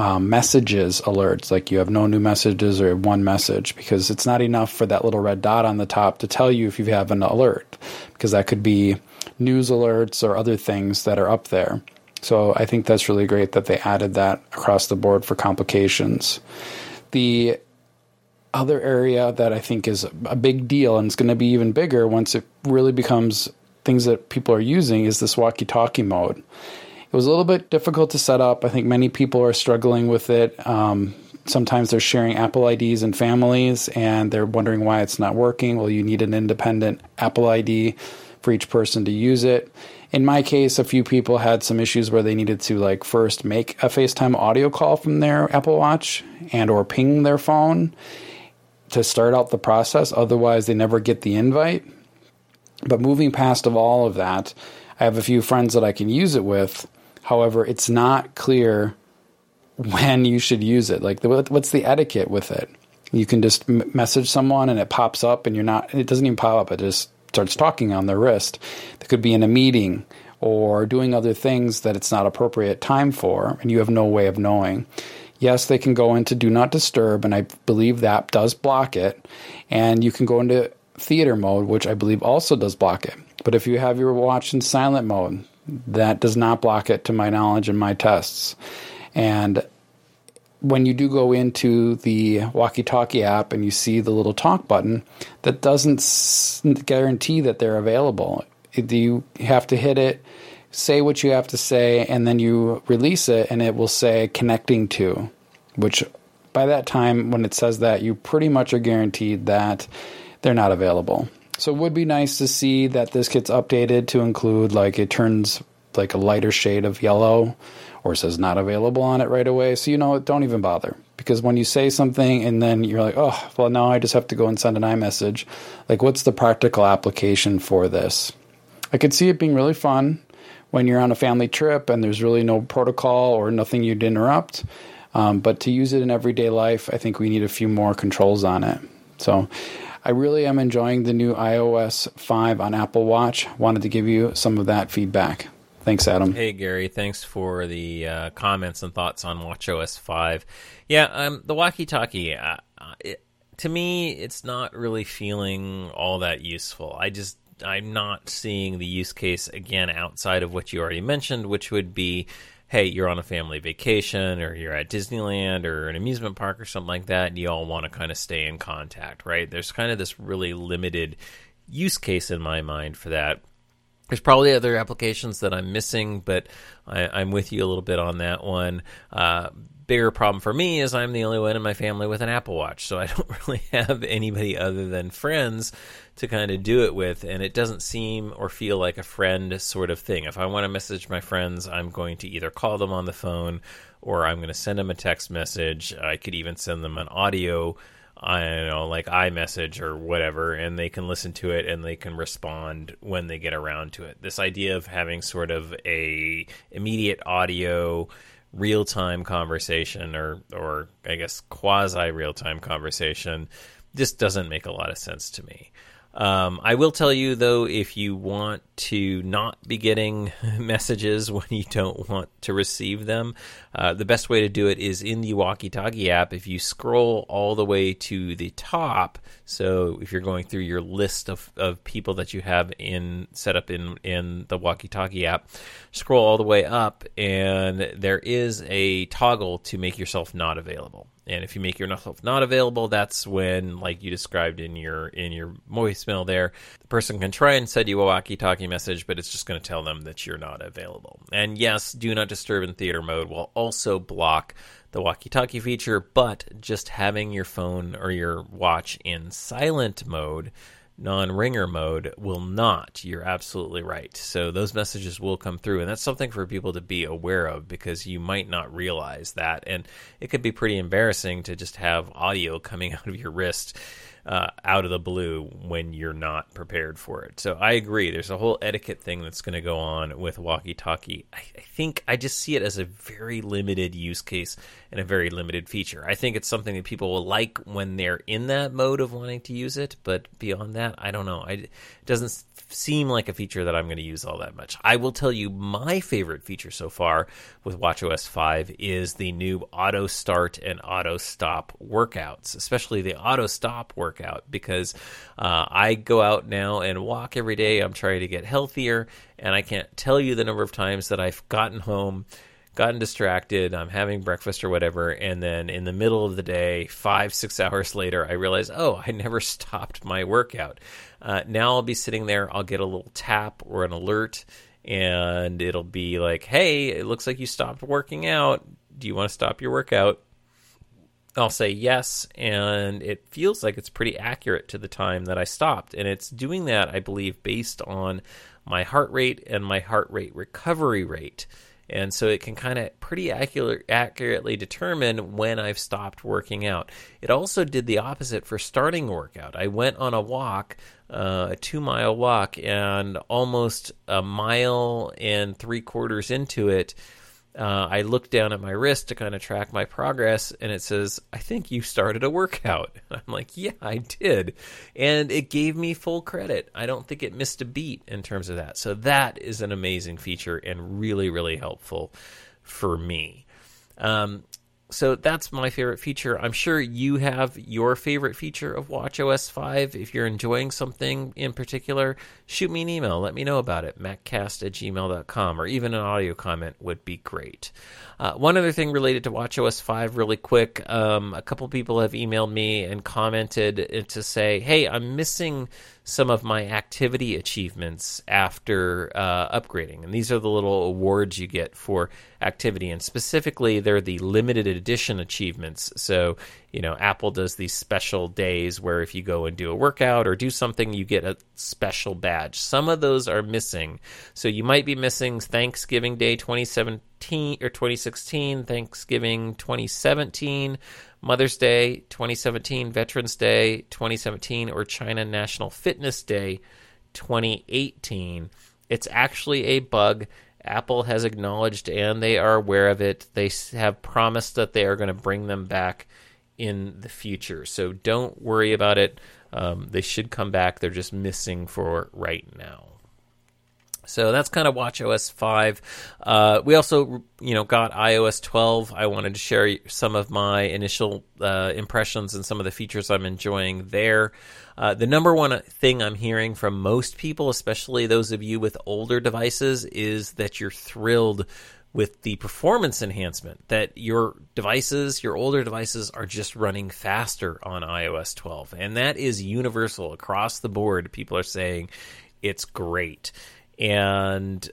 messages alerts, like you have no new messages or 1 message, because it's not enough for that little red dot on the top to tell you if you have an alert, because that could be news alerts or other things that are up there. So I think that's really great that they added that across the board for complications. The other area that I think is a big deal, and it's going to be even bigger once it really becomes things that people are using, is this walkie-talkie mode. It was a little bit difficult to set up. I think many people are struggling with it. Sometimes they're sharing Apple IDs and families, and they're wondering why it's not working. Well, you need an independent Apple ID for each person to use it. In my case, a few people had some issues where they needed to first make a FaceTime audio call from their Apple Watch and or ping their phone to start out the process. Otherwise, they never get the invite. But moving past of all of that, I have a few friends that I can use it with. However, it's not clear when you should use it. What's the etiquette with it? You can just message someone and it pops up, and it doesn't even pop up. It just starts talking on their wrist. They could be in a meeting or doing other things that it's not appropriate time for, and you have no way of knowing. Yes, they can go into Do Not Disturb, and I believe that does block it. And you can go into theater mode, which I believe also does block it. But if you have your watch in silent mode, that does not block it, to my knowledge, in my tests. And when you do go into the walkie-talkie app and you see the little talk button, that doesn't guarantee that they're available. You have to hit it say what you have to say, and then you release it, and it will say connecting to, which by that time, when it says that, you pretty much are guaranteed that they're not available. So it would be nice to see that this gets updated to include, like, it turns like a lighter shade of yellow, or says not available on it right away. So, don't even bother. Because when you say something and then you're like, oh, well, now I just have to go and send an iMessage. Like, what's the practical application for this? I could see it being really fun when you're on a family trip and there's really no protocol or nothing you'd interrupt. But to use it in everyday life, I think we need a few more controls on it. So I really am enjoying the new iOS 5 on Apple Watch. Wanted to give you some of that feedback. Thanks, Adam. Hey, Gary. Thanks for the comments and thoughts on watchOS 5. Yeah, the walkie-talkie, to me, it's not really feeling all that useful. I'm not seeing the use case, again, outside of what you already mentioned, which would be, hey, you're on a family vacation, or you're at Disneyland or an amusement park or something like that, and you all want to kind of stay in contact, right? There's kind of this really limited use case in my mind for that. There's probably other applications that I'm missing, but I'm with you a little bit on that one. Bigger problem for me is I'm the only one in my family with an Apple Watch, so I don't really have anybody other than friends to kind of do it with, and it doesn't seem or feel like a friend sort of thing. If I want to message my friends, I'm going to either call them on the phone or I'm going to send them a text message. I could even send them an audio, I don't know, like iMessage or whatever, and they can listen to it and they can respond when they get around to it. This idea of having sort of a immediate audio real-time conversation or I guess quasi-real-time conversation just doesn't make a lot of sense to me. I will tell you, though, if you want to not be getting messages when you don't want to receive them, the best way to do it is in the Walkie-Talkie app. If you scroll all the way to the top, so if you're going through your list of people that you have set up in the Walkie-Talkie app, scroll all the way up, and there is a toggle to make yourself not available. And if you make yourself not available, that's when, like you described in your voicemail there, the person can try and send you a walkie-talkie message, but it's just going to tell them that you're not available. And yes, Do Not Disturb in theater mode will also block the walkie-talkie feature, but just having your phone or your watch in silent mode, non-ringer mode, will not. You're absolutely right. So those messages will come through, and that's something for people to be aware of, because you might not realize that, and it could be pretty embarrassing to just have audio coming out of your wrist out of the blue when you're not prepared for it. So I agree. There's a whole etiquette thing that's going to go on with walkie-talkie. I think I just see it as a very limited use case and a very limited feature. I think it's something that people will like when they're in that mode of wanting to use it, but beyond that, I don't know. It doesn't seem like a feature that I'm going to use all that much. I will tell you my favorite feature so far with watchOS 5 is the new auto start and auto stop workouts, especially the auto stop workout, because I go out now and walk every day. I'm trying to get healthier, and I can't tell you the number of times that I've gotten home, gotten distracted, I'm having breakfast or whatever, and then in the middle of the day, 5-6 hours later, I realize, oh, I never stopped my workout. Now I'll be sitting there, I'll get a little tap or an alert, and it'll be like, hey, it looks like you stopped working out. Do you want to stop your workout? I'll say yes, and it feels like it's pretty accurate to the time that I stopped. And it's doing that, I believe, based on my heart rate and my heart rate recovery rate. And so it can kind of pretty accurately determine when I've stopped working out. It also did the opposite for starting a workout. I went on a walk, a 2-mile walk, and almost 1.75 miles into it, I looked down at my wrist to kind of track my progress, and it says, I think you started a workout. I'm like, yeah, I did. And it gave me full credit. I don't think it missed a beat in terms of that. So that is an amazing feature and really, really helpful for me. So that's my favorite feature. I'm sure you have your favorite feature of watchOS 5. If you're enjoying something in particular, shoot me an email. Let me know about it, maccast@gmail.com, or even an audio comment would be great. One other thing related to watchOS 5 really quick. A couple people have emailed me and commented to say, hey, I'm missing some of my activity achievements after upgrading. And these are the little awards you get for activity. And specifically, they're the limited edition achievements. So, Apple does these special days where if you go and do a workout or do something, you get a special badge. Some of those are missing. So you might be missing Thanksgiving Day 2017 or 2016, Thanksgiving 2017, Mother's Day 2017, Veterans Day 2017, or China National Fitness Day 2018. It's actually a bug. Apple has acknowledged and they are aware of it. They have promised that they are going to bring them back in the future. So don't worry about it. They should come back. They're just missing for right now. So that's kind of watchOS 5. We also, got iOS 12. I wanted to share some of my initial impressions and some of the features I'm enjoying there. The number one thing I'm hearing from most people, especially those of you with older devices, is that you're thrilled with the performance enhancement, that your older devices are just running faster on iOS 12. And that is universal across the board. People are saying it's great. And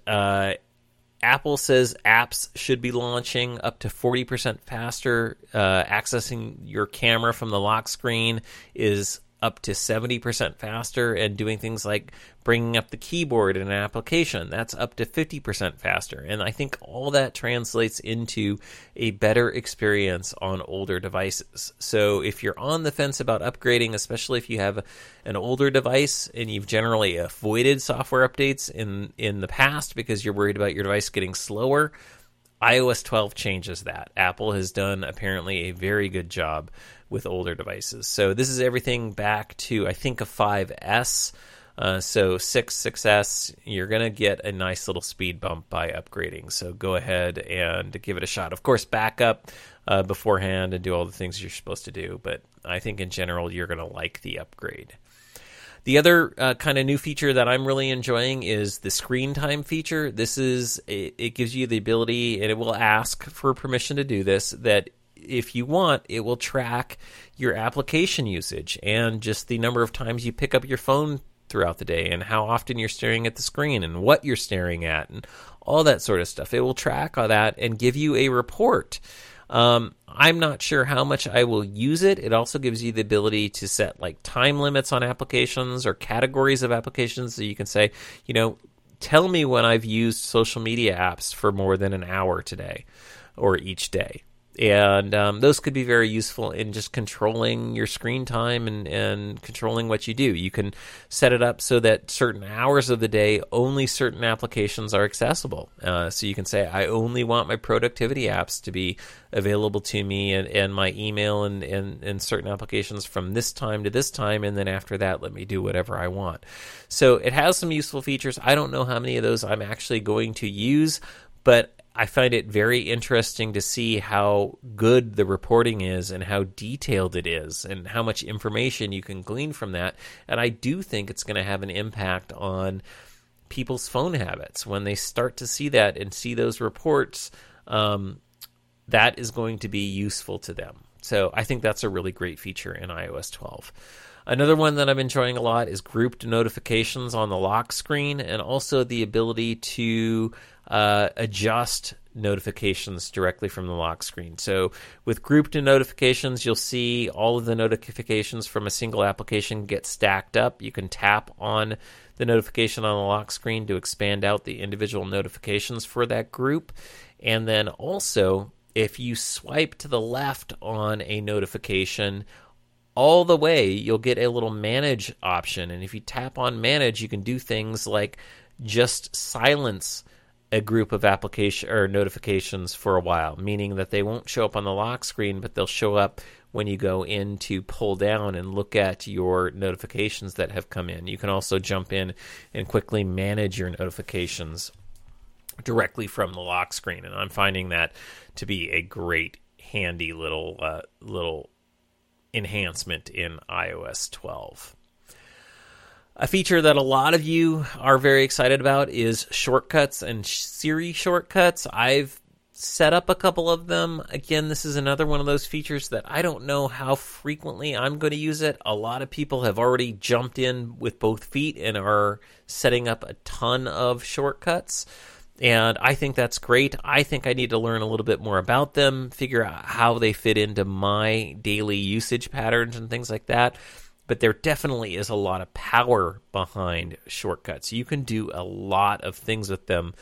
Apple says apps should be launching up to 40% faster. Accessing your camera from the lock screen is up to 70% faster, and doing things like bringing up the keyboard in an application, that's up to 50% faster. And I think all that translates into a better experience on older devices. So if you're on the fence about upgrading, especially if you have an older device and you've generally avoided software updates in the past because you're worried about your device getting slower, iOS 12 changes that. Apple has done apparently a very good job with older devices. So this is everything back to, I think, a 5S. So 6S, you're going to get a nice little speed bump by upgrading. So go ahead and give it a shot. Of course, back up beforehand and do all the things you're supposed to do. But I think in general, you're going to like the upgrade. The other kind of new feature that I'm really enjoying is the screen time feature. It gives you the ability, and it will ask for permission to do this, that if you want, it will track your application usage and just the number of times you pick up your phone throughout the day and how often you're staring at the screen and what you're staring at and all that sort of stuff. It will track all that and give you a report. I'm not sure how much I will use it. It also gives you the ability to set like time limits on applications or categories of applications. So you can say, tell me when I've used social media apps for more than an hour today or each day. And those could be very useful in just controlling your screen time and controlling what you do. You can set it up so that certain hours of the day, only certain applications are accessible. So you can say, I only want my productivity apps to be available to me and my email and certain applications from this time to this time. And then after that, let me do whatever I want. So it has some useful features. I don't know how many of those I'm actually going to use, but I find it very interesting to see how good the reporting is and how detailed it is and how much information you can glean from that. And I do think it's going to have an impact on people's phone habits. When they start to see that and see those reports, that is going to be useful to them. So I think that's a really great feature in iOS 12. Another one that I'm enjoying a lot is grouped notifications on the lock screen, and also the ability to adjust notifications directly from the lock screen. So with grouped notifications, you'll see all of the notifications from a single application get stacked up. You can tap on the notification on the lock screen to expand out the individual notifications for that group. And then also, if you swipe to the left on a notification, all the way, you'll get a little manage option. And if you tap on manage, you can do things like just silence a group of application or notifications for a while, meaning that they won't show up on the lock screen, but they'll show up when you go in to pull down and look at your notifications that have come in. You can also jump in and quickly manage your notifications directly from the lock screen. And I'm finding that to be a great, handy little enhancement in iOS 12. A feature that a lot of you are very excited about is shortcuts and Siri shortcuts. I've set up a couple of them. Again, this is another one of those features that I don't know how frequently I'm going to use it. A lot of people have already jumped in with both feet and are setting up a ton of shortcuts. And I think that's great. I think I need to learn a little bit more about them, figure out how they fit into my daily usage patterns and things like that. But there definitely is a lot of power behind shortcuts. You can do a lot of things with them.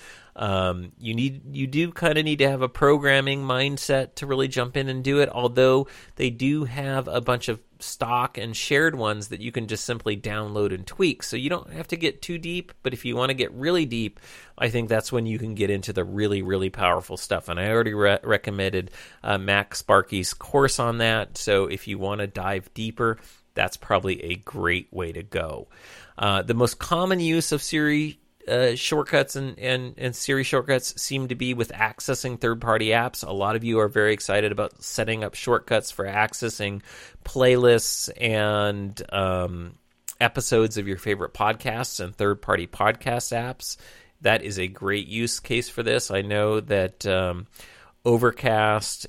You do kind of need to have a programming mindset to really jump in and do it, although they do have a bunch of stock and shared ones that you can just simply download and tweak. So you don't have to get too deep, but if you want to get really deep, I think that's when you can get into the really, really powerful stuff. And I already recommended MacSparky's course on that. So if you want to dive deeper, that's probably a great way to go. The most common use of Siri shortcuts and Siri shortcuts seem to be with accessing third-party apps. A lot of you are very excited about setting up shortcuts for accessing playlists and episodes of your favorite podcasts and third-party podcast apps. That is a great use case for this. I know that Overcast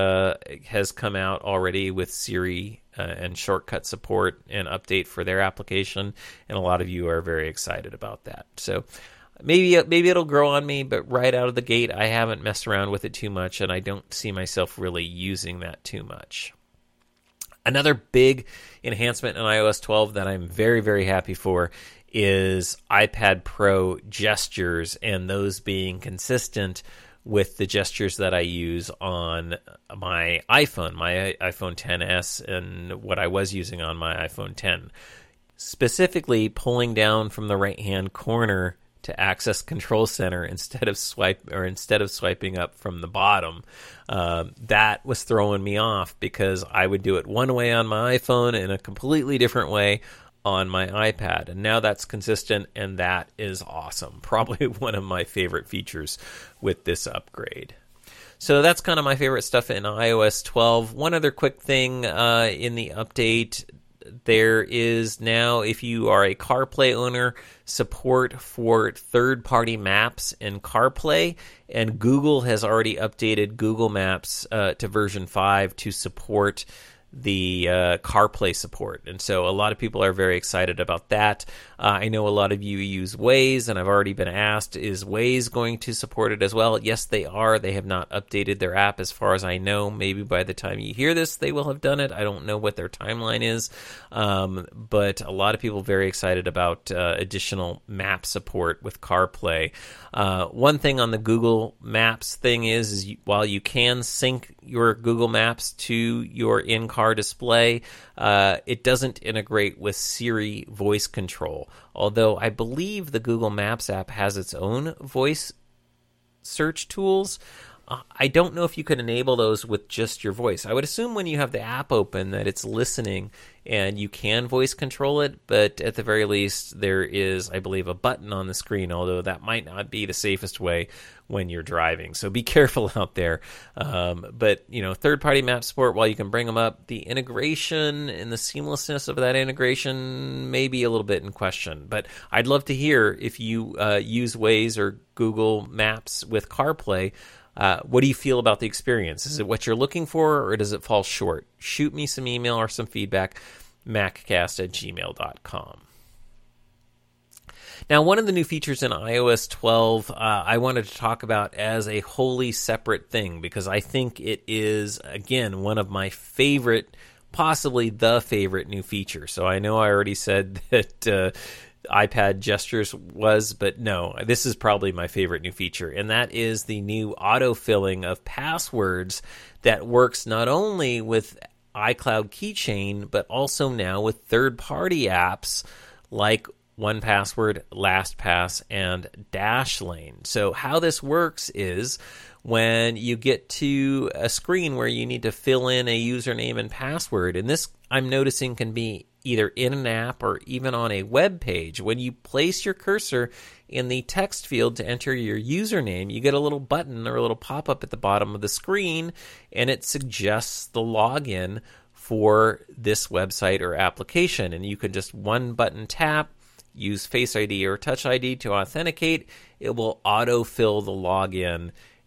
has come out already with Siri and shortcut support and update for their application, and a lot of you are very excited about that. So maybe it'll grow on me, but right out of the gate, I haven't messed around with it too much, and I don't see myself really using that too much. Another big enhancement in iOS 12 that I'm very, very happy for is iPad Pro gestures, and those being consistent with the gestures that I use on my iPhone XS, and what I was using on my iPhone X. Specifically, pulling down from the right-hand corner to access Control Center instead of swiping up from the bottom. That was throwing me off because I would do it one way on my iPhone and a completely different way on my iPad, and now that's consistent, and that is awesome. Probably one of my favorite features with this upgrade. So that's kind of my favorite stuff in iOS 12. One other quick thing in the update, there is now, if you are a CarPlay owner, support for third-party maps in CarPlay, and Google has already updated Google Maps to version 5 to support the CarPlay support. And so a lot of people are very excited about that. I know a lot of you use Waze, and I've already been asked, is Waze going to support it as well? Yes, they are. They have not updated their app as far as I know. Maybe by the time you hear this, they will have done it. I don't know what their timeline is. But a lot of people very excited about additional map support with CarPlay. One thing on the Google Maps thing is while you can sync your Google Maps to your in-car display, it doesn't integrate with Siri voice control. Although I believe the Google Maps app has its own voice search tools. I don't know if you can enable those with just your voice. I would assume when you have the app open that it's listening and you can voice control it, but at the very least there is, I believe, a button on the screen, although that might not be the safest way when you're driving. So be careful out there. But, third-party map support, while you can bring them up, the integration and the seamlessness of that integration may be a little bit in question. But I'd love to hear if you use Waze or Google Maps with CarPlay. What do you feel about the experience? Is it what you're looking for, or does it fall short? Shoot me some email or some feedback, maccast@gmail.com. Now, one of the new features in iOS 12 I wanted to talk about as a wholly separate thing, because I think it is, again, one of my favorite, possibly the favorite new feature. So I know I already said that iPad gestures was, but no, this is probably my favorite new feature, and that is the new autofilling of passwords that works not only with iCloud Keychain, but also now with third-party apps like 1Password, LastPass, and Dashlane. So how this works is when you get to a screen where you need to fill in a username and password, and this I'm noticing can be either in an app or even on a web page. When you place your cursor in the text field to enter your username, you get a little button or a little pop-up at the bottom of the screen, and it suggests the login for this website or application. And you can just one button tap, use Face ID or Touch ID to authenticate. It will autofill the login,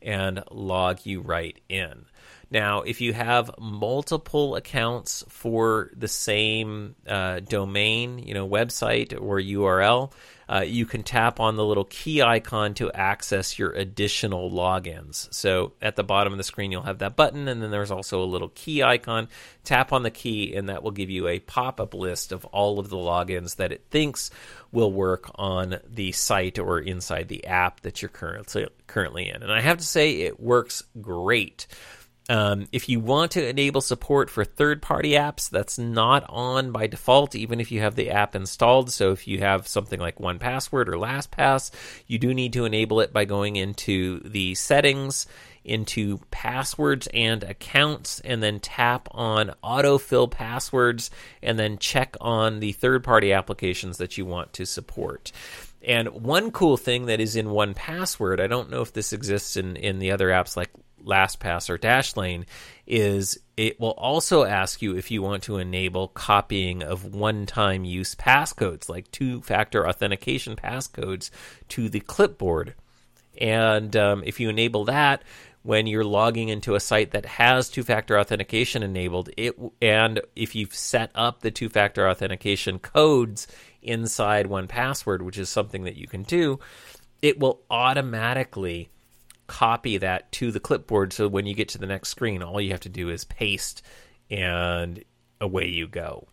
and log you right in. Now, if you have multiple accounts for the same domain, website or URL, you can tap on the little key icon to access your additional logins. So at the bottom of the screen, you'll have that button, and then there's also a little key icon. Tap on the key, and that will give you a pop-up list of all of the logins that it thinks will work on the site or inside the app that you're currently in. And I have to say, it works great. If you want to enable support for third-party apps, that's not on by default, even if you have the app installed. So if you have something like 1Password or LastPass, you do need to enable it by going into the settings, into passwords and accounts, and then tap on autofill passwords, and then check on the third-party applications that you want to support. And one cool thing that is in 1Password, I don't know if this exists in the other apps like LastPass or Dashlane, is it will also ask you if you want to enable copying of one-time use passcodes, like two-factor authentication passcodes, to the clipboard. And if you enable that, when you're logging into a site that has two-factor authentication enabled, and if you've set up the two-factor authentication codes inside 1Password, which is something that you can do, it will automatically copy that to the clipboard, so when you get to the next screen, all you have to do is paste, and away you go.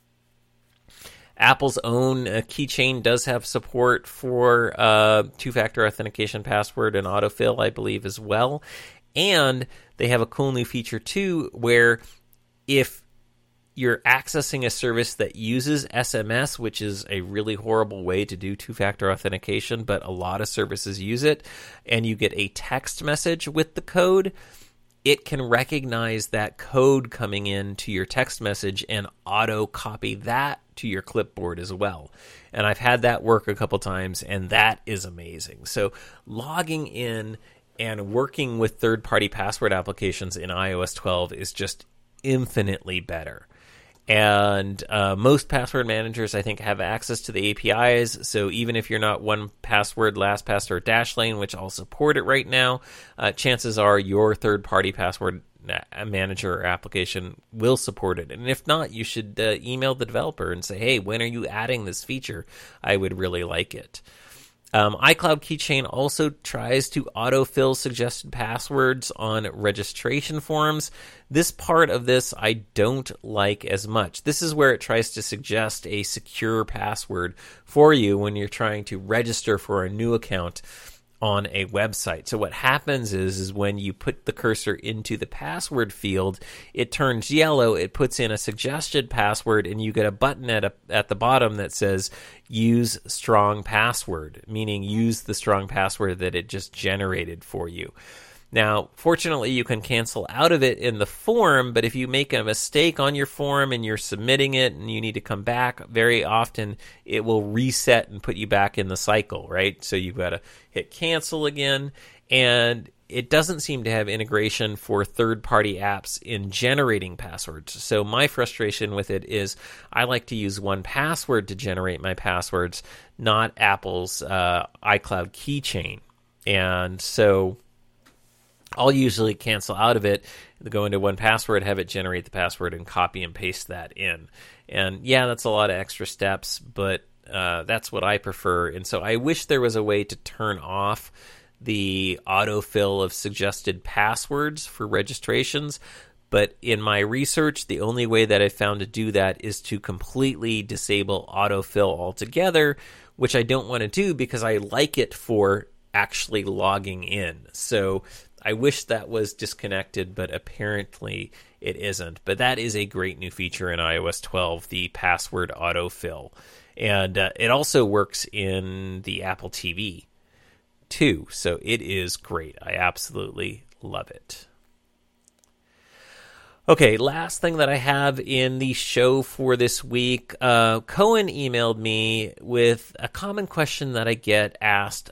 Apple's own keychain does have support for two-factor authentication password and autofill, I believe, as well. And they have a cool new feature, too, where if you're accessing a service that uses SMS, which is a really horrible way to do two-factor authentication, but a lot of services use it, and you get a text message with the code, it can recognize that code coming in to your text message and auto-copy that to your clipboard as well. And I've had that work a couple times, and that is amazing. So logging in and working with third-party password applications in iOS 12 is just infinitely better. And most password managers, I think, have access to the APIs. So even if you're not 1Password, LastPass, or Dashlane, which all support it right now, chances are your third-party password manager or application will support it. And if not, you should email the developer and say, hey, when are you adding this feature? I would really like it. iCloud Keychain also tries to autofill suggested passwords on registration forms. This part of this I don't like as much. This is where it tries to suggest a secure password for you when you're trying to register for a new account on a website. So what happens is when you put the cursor into the password field, it turns yellow, it puts in a suggested password, and you get a button at the bottom that says use strong password, meaning use the strong password that it just generated for you. Now, fortunately, you can cancel out of it in the form, but if you make a mistake on your form and you're submitting it and you need to come back, very often it will reset and put you back in the cycle, right? So you've got to hit cancel again, and it doesn't seem to have integration for third-party apps in generating passwords. So my frustration with it is I like to use 1Password to generate my passwords, not Apple's iCloud Keychain. And so I'll usually cancel out of it, go into 1Password, have it generate the password, and copy and paste that in. And yeah, that's a lot of extra steps, but that's what I prefer. And so I wish there was a way to turn off the autofill of suggested passwords for registrations. But in my research, the only way that I found to do that is to completely disable autofill altogether, which I don't want to do because I like it for actually logging in. So I wish that was disconnected, but apparently it isn't. But that is a great new feature in iOS 12, the password autofill. And it also works in the Apple TV, too. So it is great. I absolutely love it. Okay, last thing that I have in the show for this week. Cohen emailed me with a common question that I get asked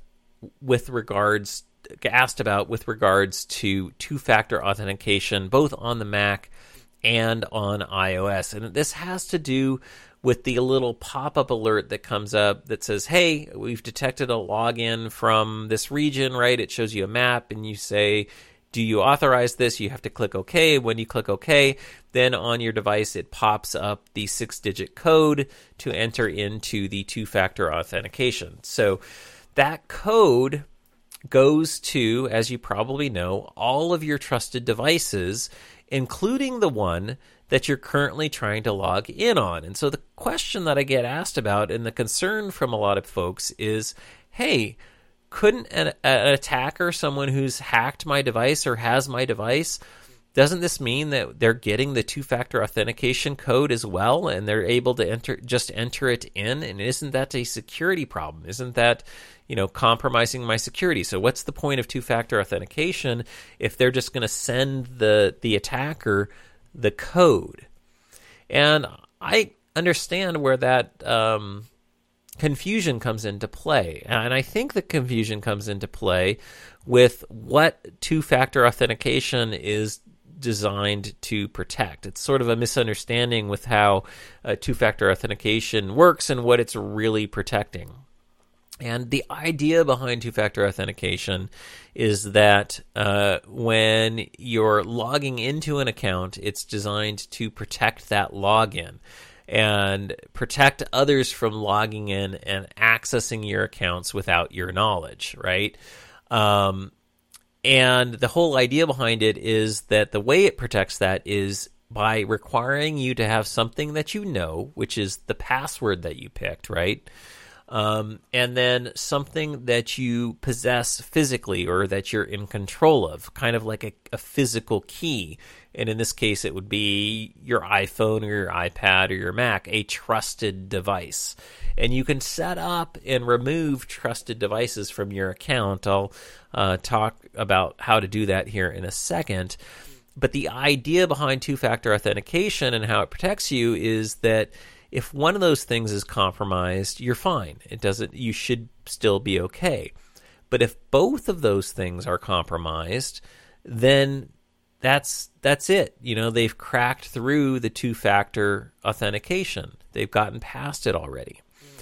about with regards to two-factor authentication, both on the Mac and on iOS. And this has to do with the little pop-up alert that comes up that says, hey, we've detected a login from this region, right? It shows you a map, and you say, do you authorize this? You have to click OK. When you click OK, then on your device, it pops up the 6-digit code to enter into the two-factor authentication. So that code goes to, as you probably know, all of your trusted devices, including the one that you're currently trying to log in on. And so the question that I get asked about, and the concern from a lot of folks is, hey, couldn't an attacker, someone who's hacked my device or has my device, doesn't this mean that they're getting the two-factor authentication code as well, and they're able to enter it in? And isn't that a security problem? Isn't that, compromising my security? So what's the point of two-factor authentication if they're just going to send the attacker the code? And I understand where that confusion comes into play. And I think the confusion comes into play with what two-factor authentication is designed to protect. It's sort of a misunderstanding with how two-factor authentication works and what it's really protecting. And the idea behind two-factor authentication is that when you're logging into an account, it's designed to protect that login and protect others from logging in and accessing your accounts without your knowledge, right? And the whole idea behind it is that the way it protects that is by requiring you to have something that you know, which is the password that you picked, right? And then something that you possess physically or that you're in control of, kind of like a physical key. And in this case, it would be your iPhone or your iPad or your Mac, a trusted device. And you can set up and remove trusted devices from your account. I'll talk about how to do that here in a second. But the idea behind two-factor authentication and how it protects you is that if one of those things is compromised, you're fine. You should still be okay. But if both of those things are compromised, then that's it. They've cracked through the two-factor authentication. They've gotten past it already.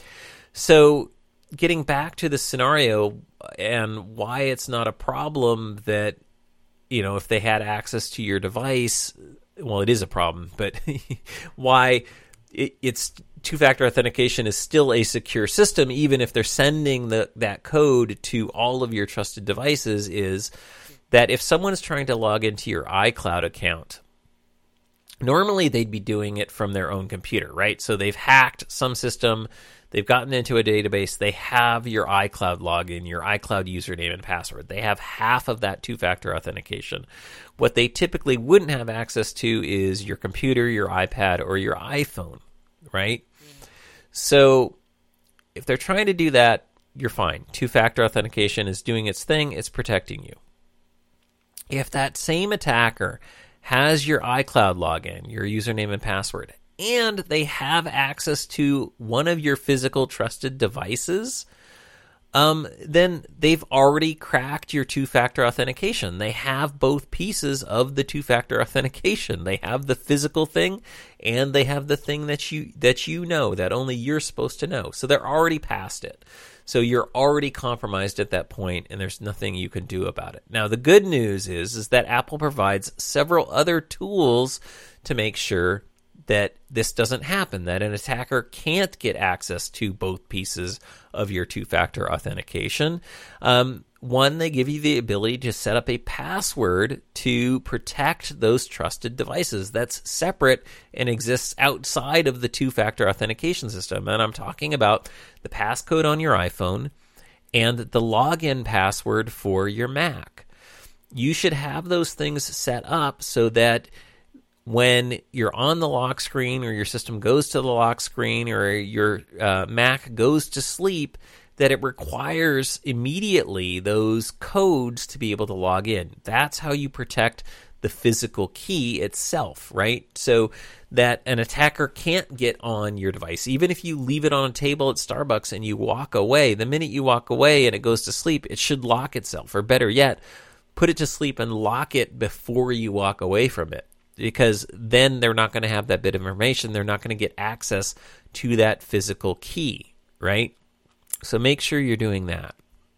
So getting back to the scenario and why it's not a problem that, if they had access to your device, well, it is a problem, but why it's two-factor authentication is still a secure system, even if they're sending that code to all of your trusted devices, is that if someone's trying to log into your iCloud account, normally they'd be doing it from their own computer, right? So they've hacked some system, they've gotten into a database, they have your iCloud login, your iCloud username and password. They have half of that two-factor authentication. What they typically wouldn't have access to is your computer, your iPad, or your iPhone, right? So if they're trying to do that, you're fine. Two-factor authentication is doing its thing. It's protecting you. If that same attacker has your iCloud login, your username and password, and they have access to one of your physical trusted devices, then they've already cracked your two-factor authentication. They have both pieces of the two-factor authentication. They have the physical thing, and they have the thing that you know, that only you're supposed to know. So they're already past it. So you're already compromised at that point, and there's nothing you can do about it. Now, the good news is that Apple provides several other tools to make sure that this doesn't happen, that an attacker can't get access to both pieces of your two-factor authentication. One, they give you the ability to set up a password to protect those trusted devices that's separate and exists outside of the two-factor authentication system. And I'm talking about the passcode on your iPhone and the login password for your Mac. You should have those things set up so that when you're on the lock screen or your system goes to the lock screen or your Mac goes to sleep, that it requires immediately those codes to be able to log in. That's how you protect the physical key itself, right? So that an attacker can't get on your device. Even if you leave it on a table at Starbucks and you walk away, the minute you walk away and it goes to sleep, it should lock itself. Or better yet, put it to sleep and lock it before you walk away from it. because then they're not going to have that bit of information. They're not going to get access to that physical key, right? So make sure you're doing that.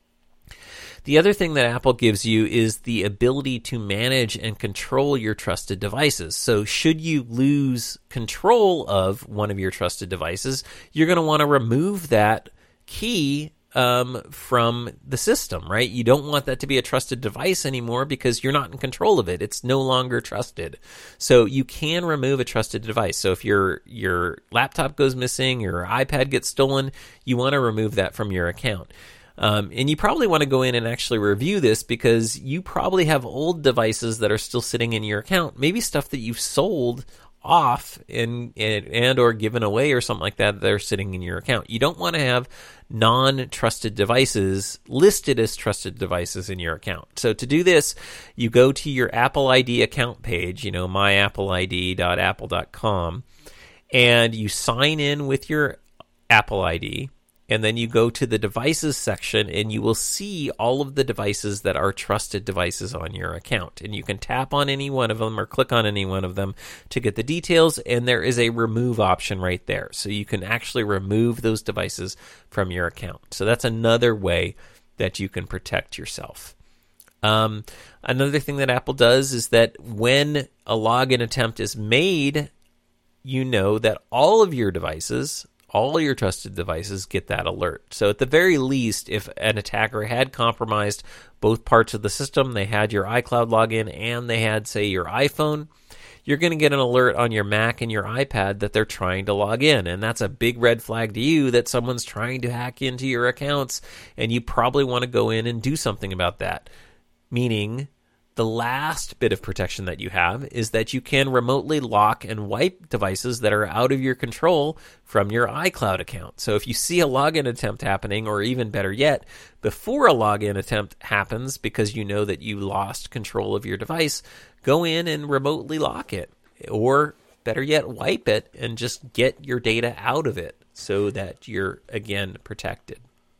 The other thing that Apple gives you is the ability to manage and control your trusted devices. So should you lose control of one of your trusted devices, you're going to want to remove that key from the system, right? You don't want that to be a trusted device anymore because you're not in control of it. It's no longer trusted. So you can remove a trusted device. So if your laptop goes missing, your iPad gets stolen, you want to remove that from your account. And you probably want to go in and actually review this because you probably have old devices that are still sitting in your account, maybe stuff that you've sold off and or given away or something like that are sitting in your account. You don't want to have non-trusted devices listed as trusted devices in your account. So to do this, you go to your Apple ID account page, myappleid.apple.com, and you sign in with your Apple ID. And then you go to the devices section and you will see all of the devices that are trusted devices on your account. And you can tap on any one of them or click on any one of them to get the details. And there is a remove option right there. So you can actually remove those devices from your account. So that's another way that you can protect yourself. Another thing that Apple does is that when a login attempt is made, you know that all of your devices, all your trusted devices get that alert. So at the very least, if an attacker had compromised both parts of the system, they had your iCloud login and they had, say, your iPhone, you're going to get an alert on your Mac and your iPad that they're trying to log in. And that's a big red flag to you that someone's trying to hack into your accounts, and you probably want to go in and do something about that. Meaning, the last bit of protection that you have is that you can remotely lock and wipe devices that are out of your control from your iCloud account. So if you see a login attempt happening, or even better yet, before a login attempt happens because you know that you lost control of your device, go in and remotely lock it. Or better yet, wipe it and just get your data out of it so that you're, again, protected.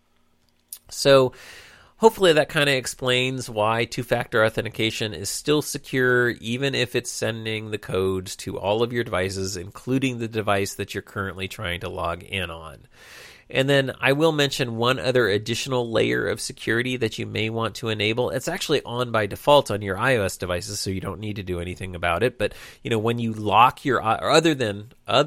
So hopefully that kind of explains why two-factor authentication is still secure, even if it's sending the codes to all of your devices, including the device that you're currently trying to log in on. And then I will mention one other additional layer of security that you may want to enable. It's actually on by default on your iOS devices, so you don't need to do anything about it. But when you lock your, or other than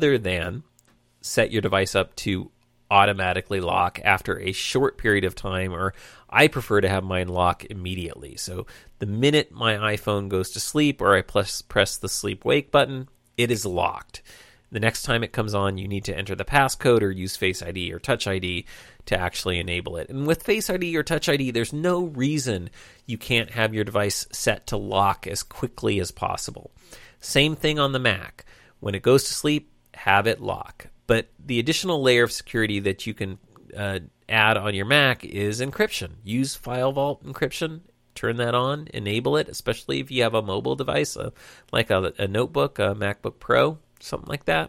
set your device up to automatically lock after a short period of time, or I prefer to have mine lock immediately. So the minute my iPhone goes to sleep or I press the sleep wake button, it is locked. The next time it comes on, you need to enter the passcode or use Face ID or Touch ID to actually enable it. And with Face ID or Touch ID, there's no reason you can't have your device set to lock as quickly as possible. Same thing on the Mac. When it goes to sleep, have it lock. But the additional layer of security that you can add on your Mac is encryption. Use FileVault encryption. Turn that on. Enable it, especially if you have a mobile device like a notebook, a MacBook Pro, something like that.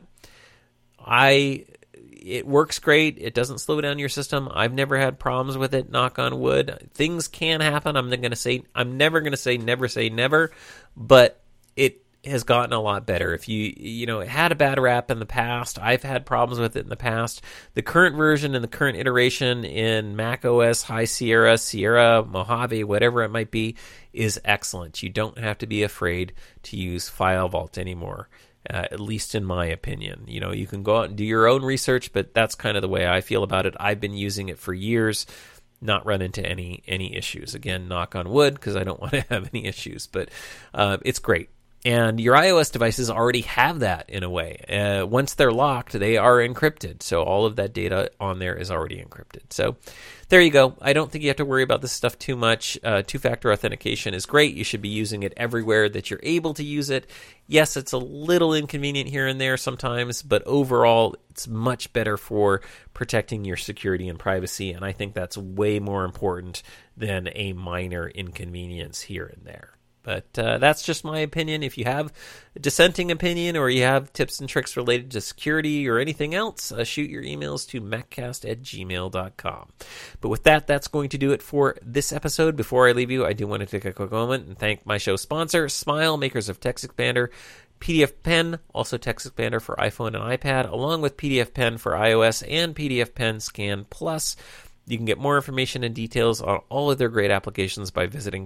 It works great. It doesn't slow down your system. I've never had problems with it, knock on wood. Things can happen. I'm never going to say never say never, but it has gotten a lot better. If it had a bad rap in the past, I've had problems with it in the past. The current version and the current iteration in Mac OS, High Sierra, Mojave, whatever it might be, is excellent. You don't have to be afraid to use FileVault anymore, at least in my opinion. You can go out and do your own research, but that's kind of the way I feel about it. I've been using it for years, not run into any issues. Again, knock on wood, because I don't want to have any issues, but it's great. And your iOS devices already have that in a way. Once they're locked, they are encrypted. So all of that data on there is already encrypted. So there you go. I don't think you have to worry about this stuff too much. Two-factor authentication is great. You should be using it everywhere that you're able to use it. Yes, it's a little inconvenient here and there sometimes, but overall, it's much better for protecting your security and privacy. And I think that's way more important than a minor inconvenience here and there. But that's just my opinion. If you have a dissenting opinion or you have tips and tricks related to security or anything else, shoot your emails to maccast@gmail.com. But with that, that's going to do it for this episode. Before I leave you, I do want to take a quick moment and thank my show sponsor, Smile, makers of TextExpander. PDF Pen, also Text Expander for iPhone and iPad, along with PDF Pen for iOS and PDF Pen Scan Plus. You can get more information and details on all of their great applications by visiting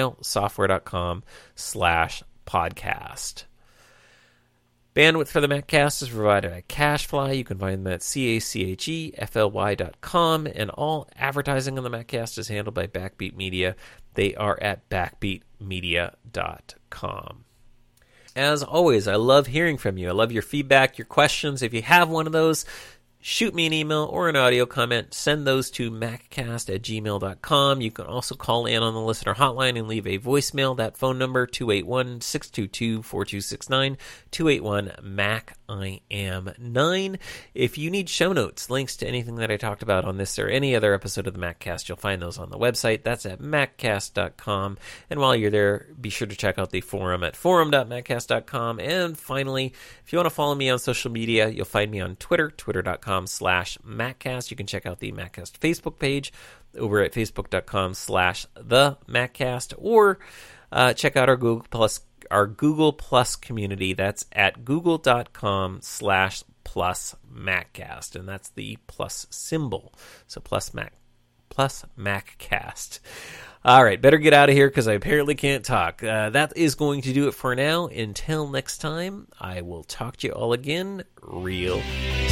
smilesoftware.com/podcast. Bandwidth for the MacCast is provided by CacheFly. You can find them at CACHEFLY.com, and all advertising on the MacCast is handled by Backbeat Media. They are at backbeatmedia.com. As always, I love hearing from you. I love your feedback, your questions. If you have one of those, shoot me an email or an audio comment. Send those to maccast@gmail.com. You can also call in on the listener hotline and leave a voicemail. That phone number, 281-622-4269, 281-MAC-I-AM-9. If you need show notes, links to anything that I talked about on this or any other episode of the MacCast, you'll find those on the website. That's at maccast.com. And while you're there, be sure to check out the forum at forum.maccast.com. And finally, if you want to follow me on social media, you'll find me on Twitter, twitter.com/MacCast. You can check out the MacCast Facebook page over at facebook.com/the-MacCast, or check out our Google Plus community. That's at google.com/+MacCast, and that's the plus symbol. So plus MacCast. All right, better get out of here because I apparently can't talk. That is going to do it for now. Until next time, I will talk to you all again real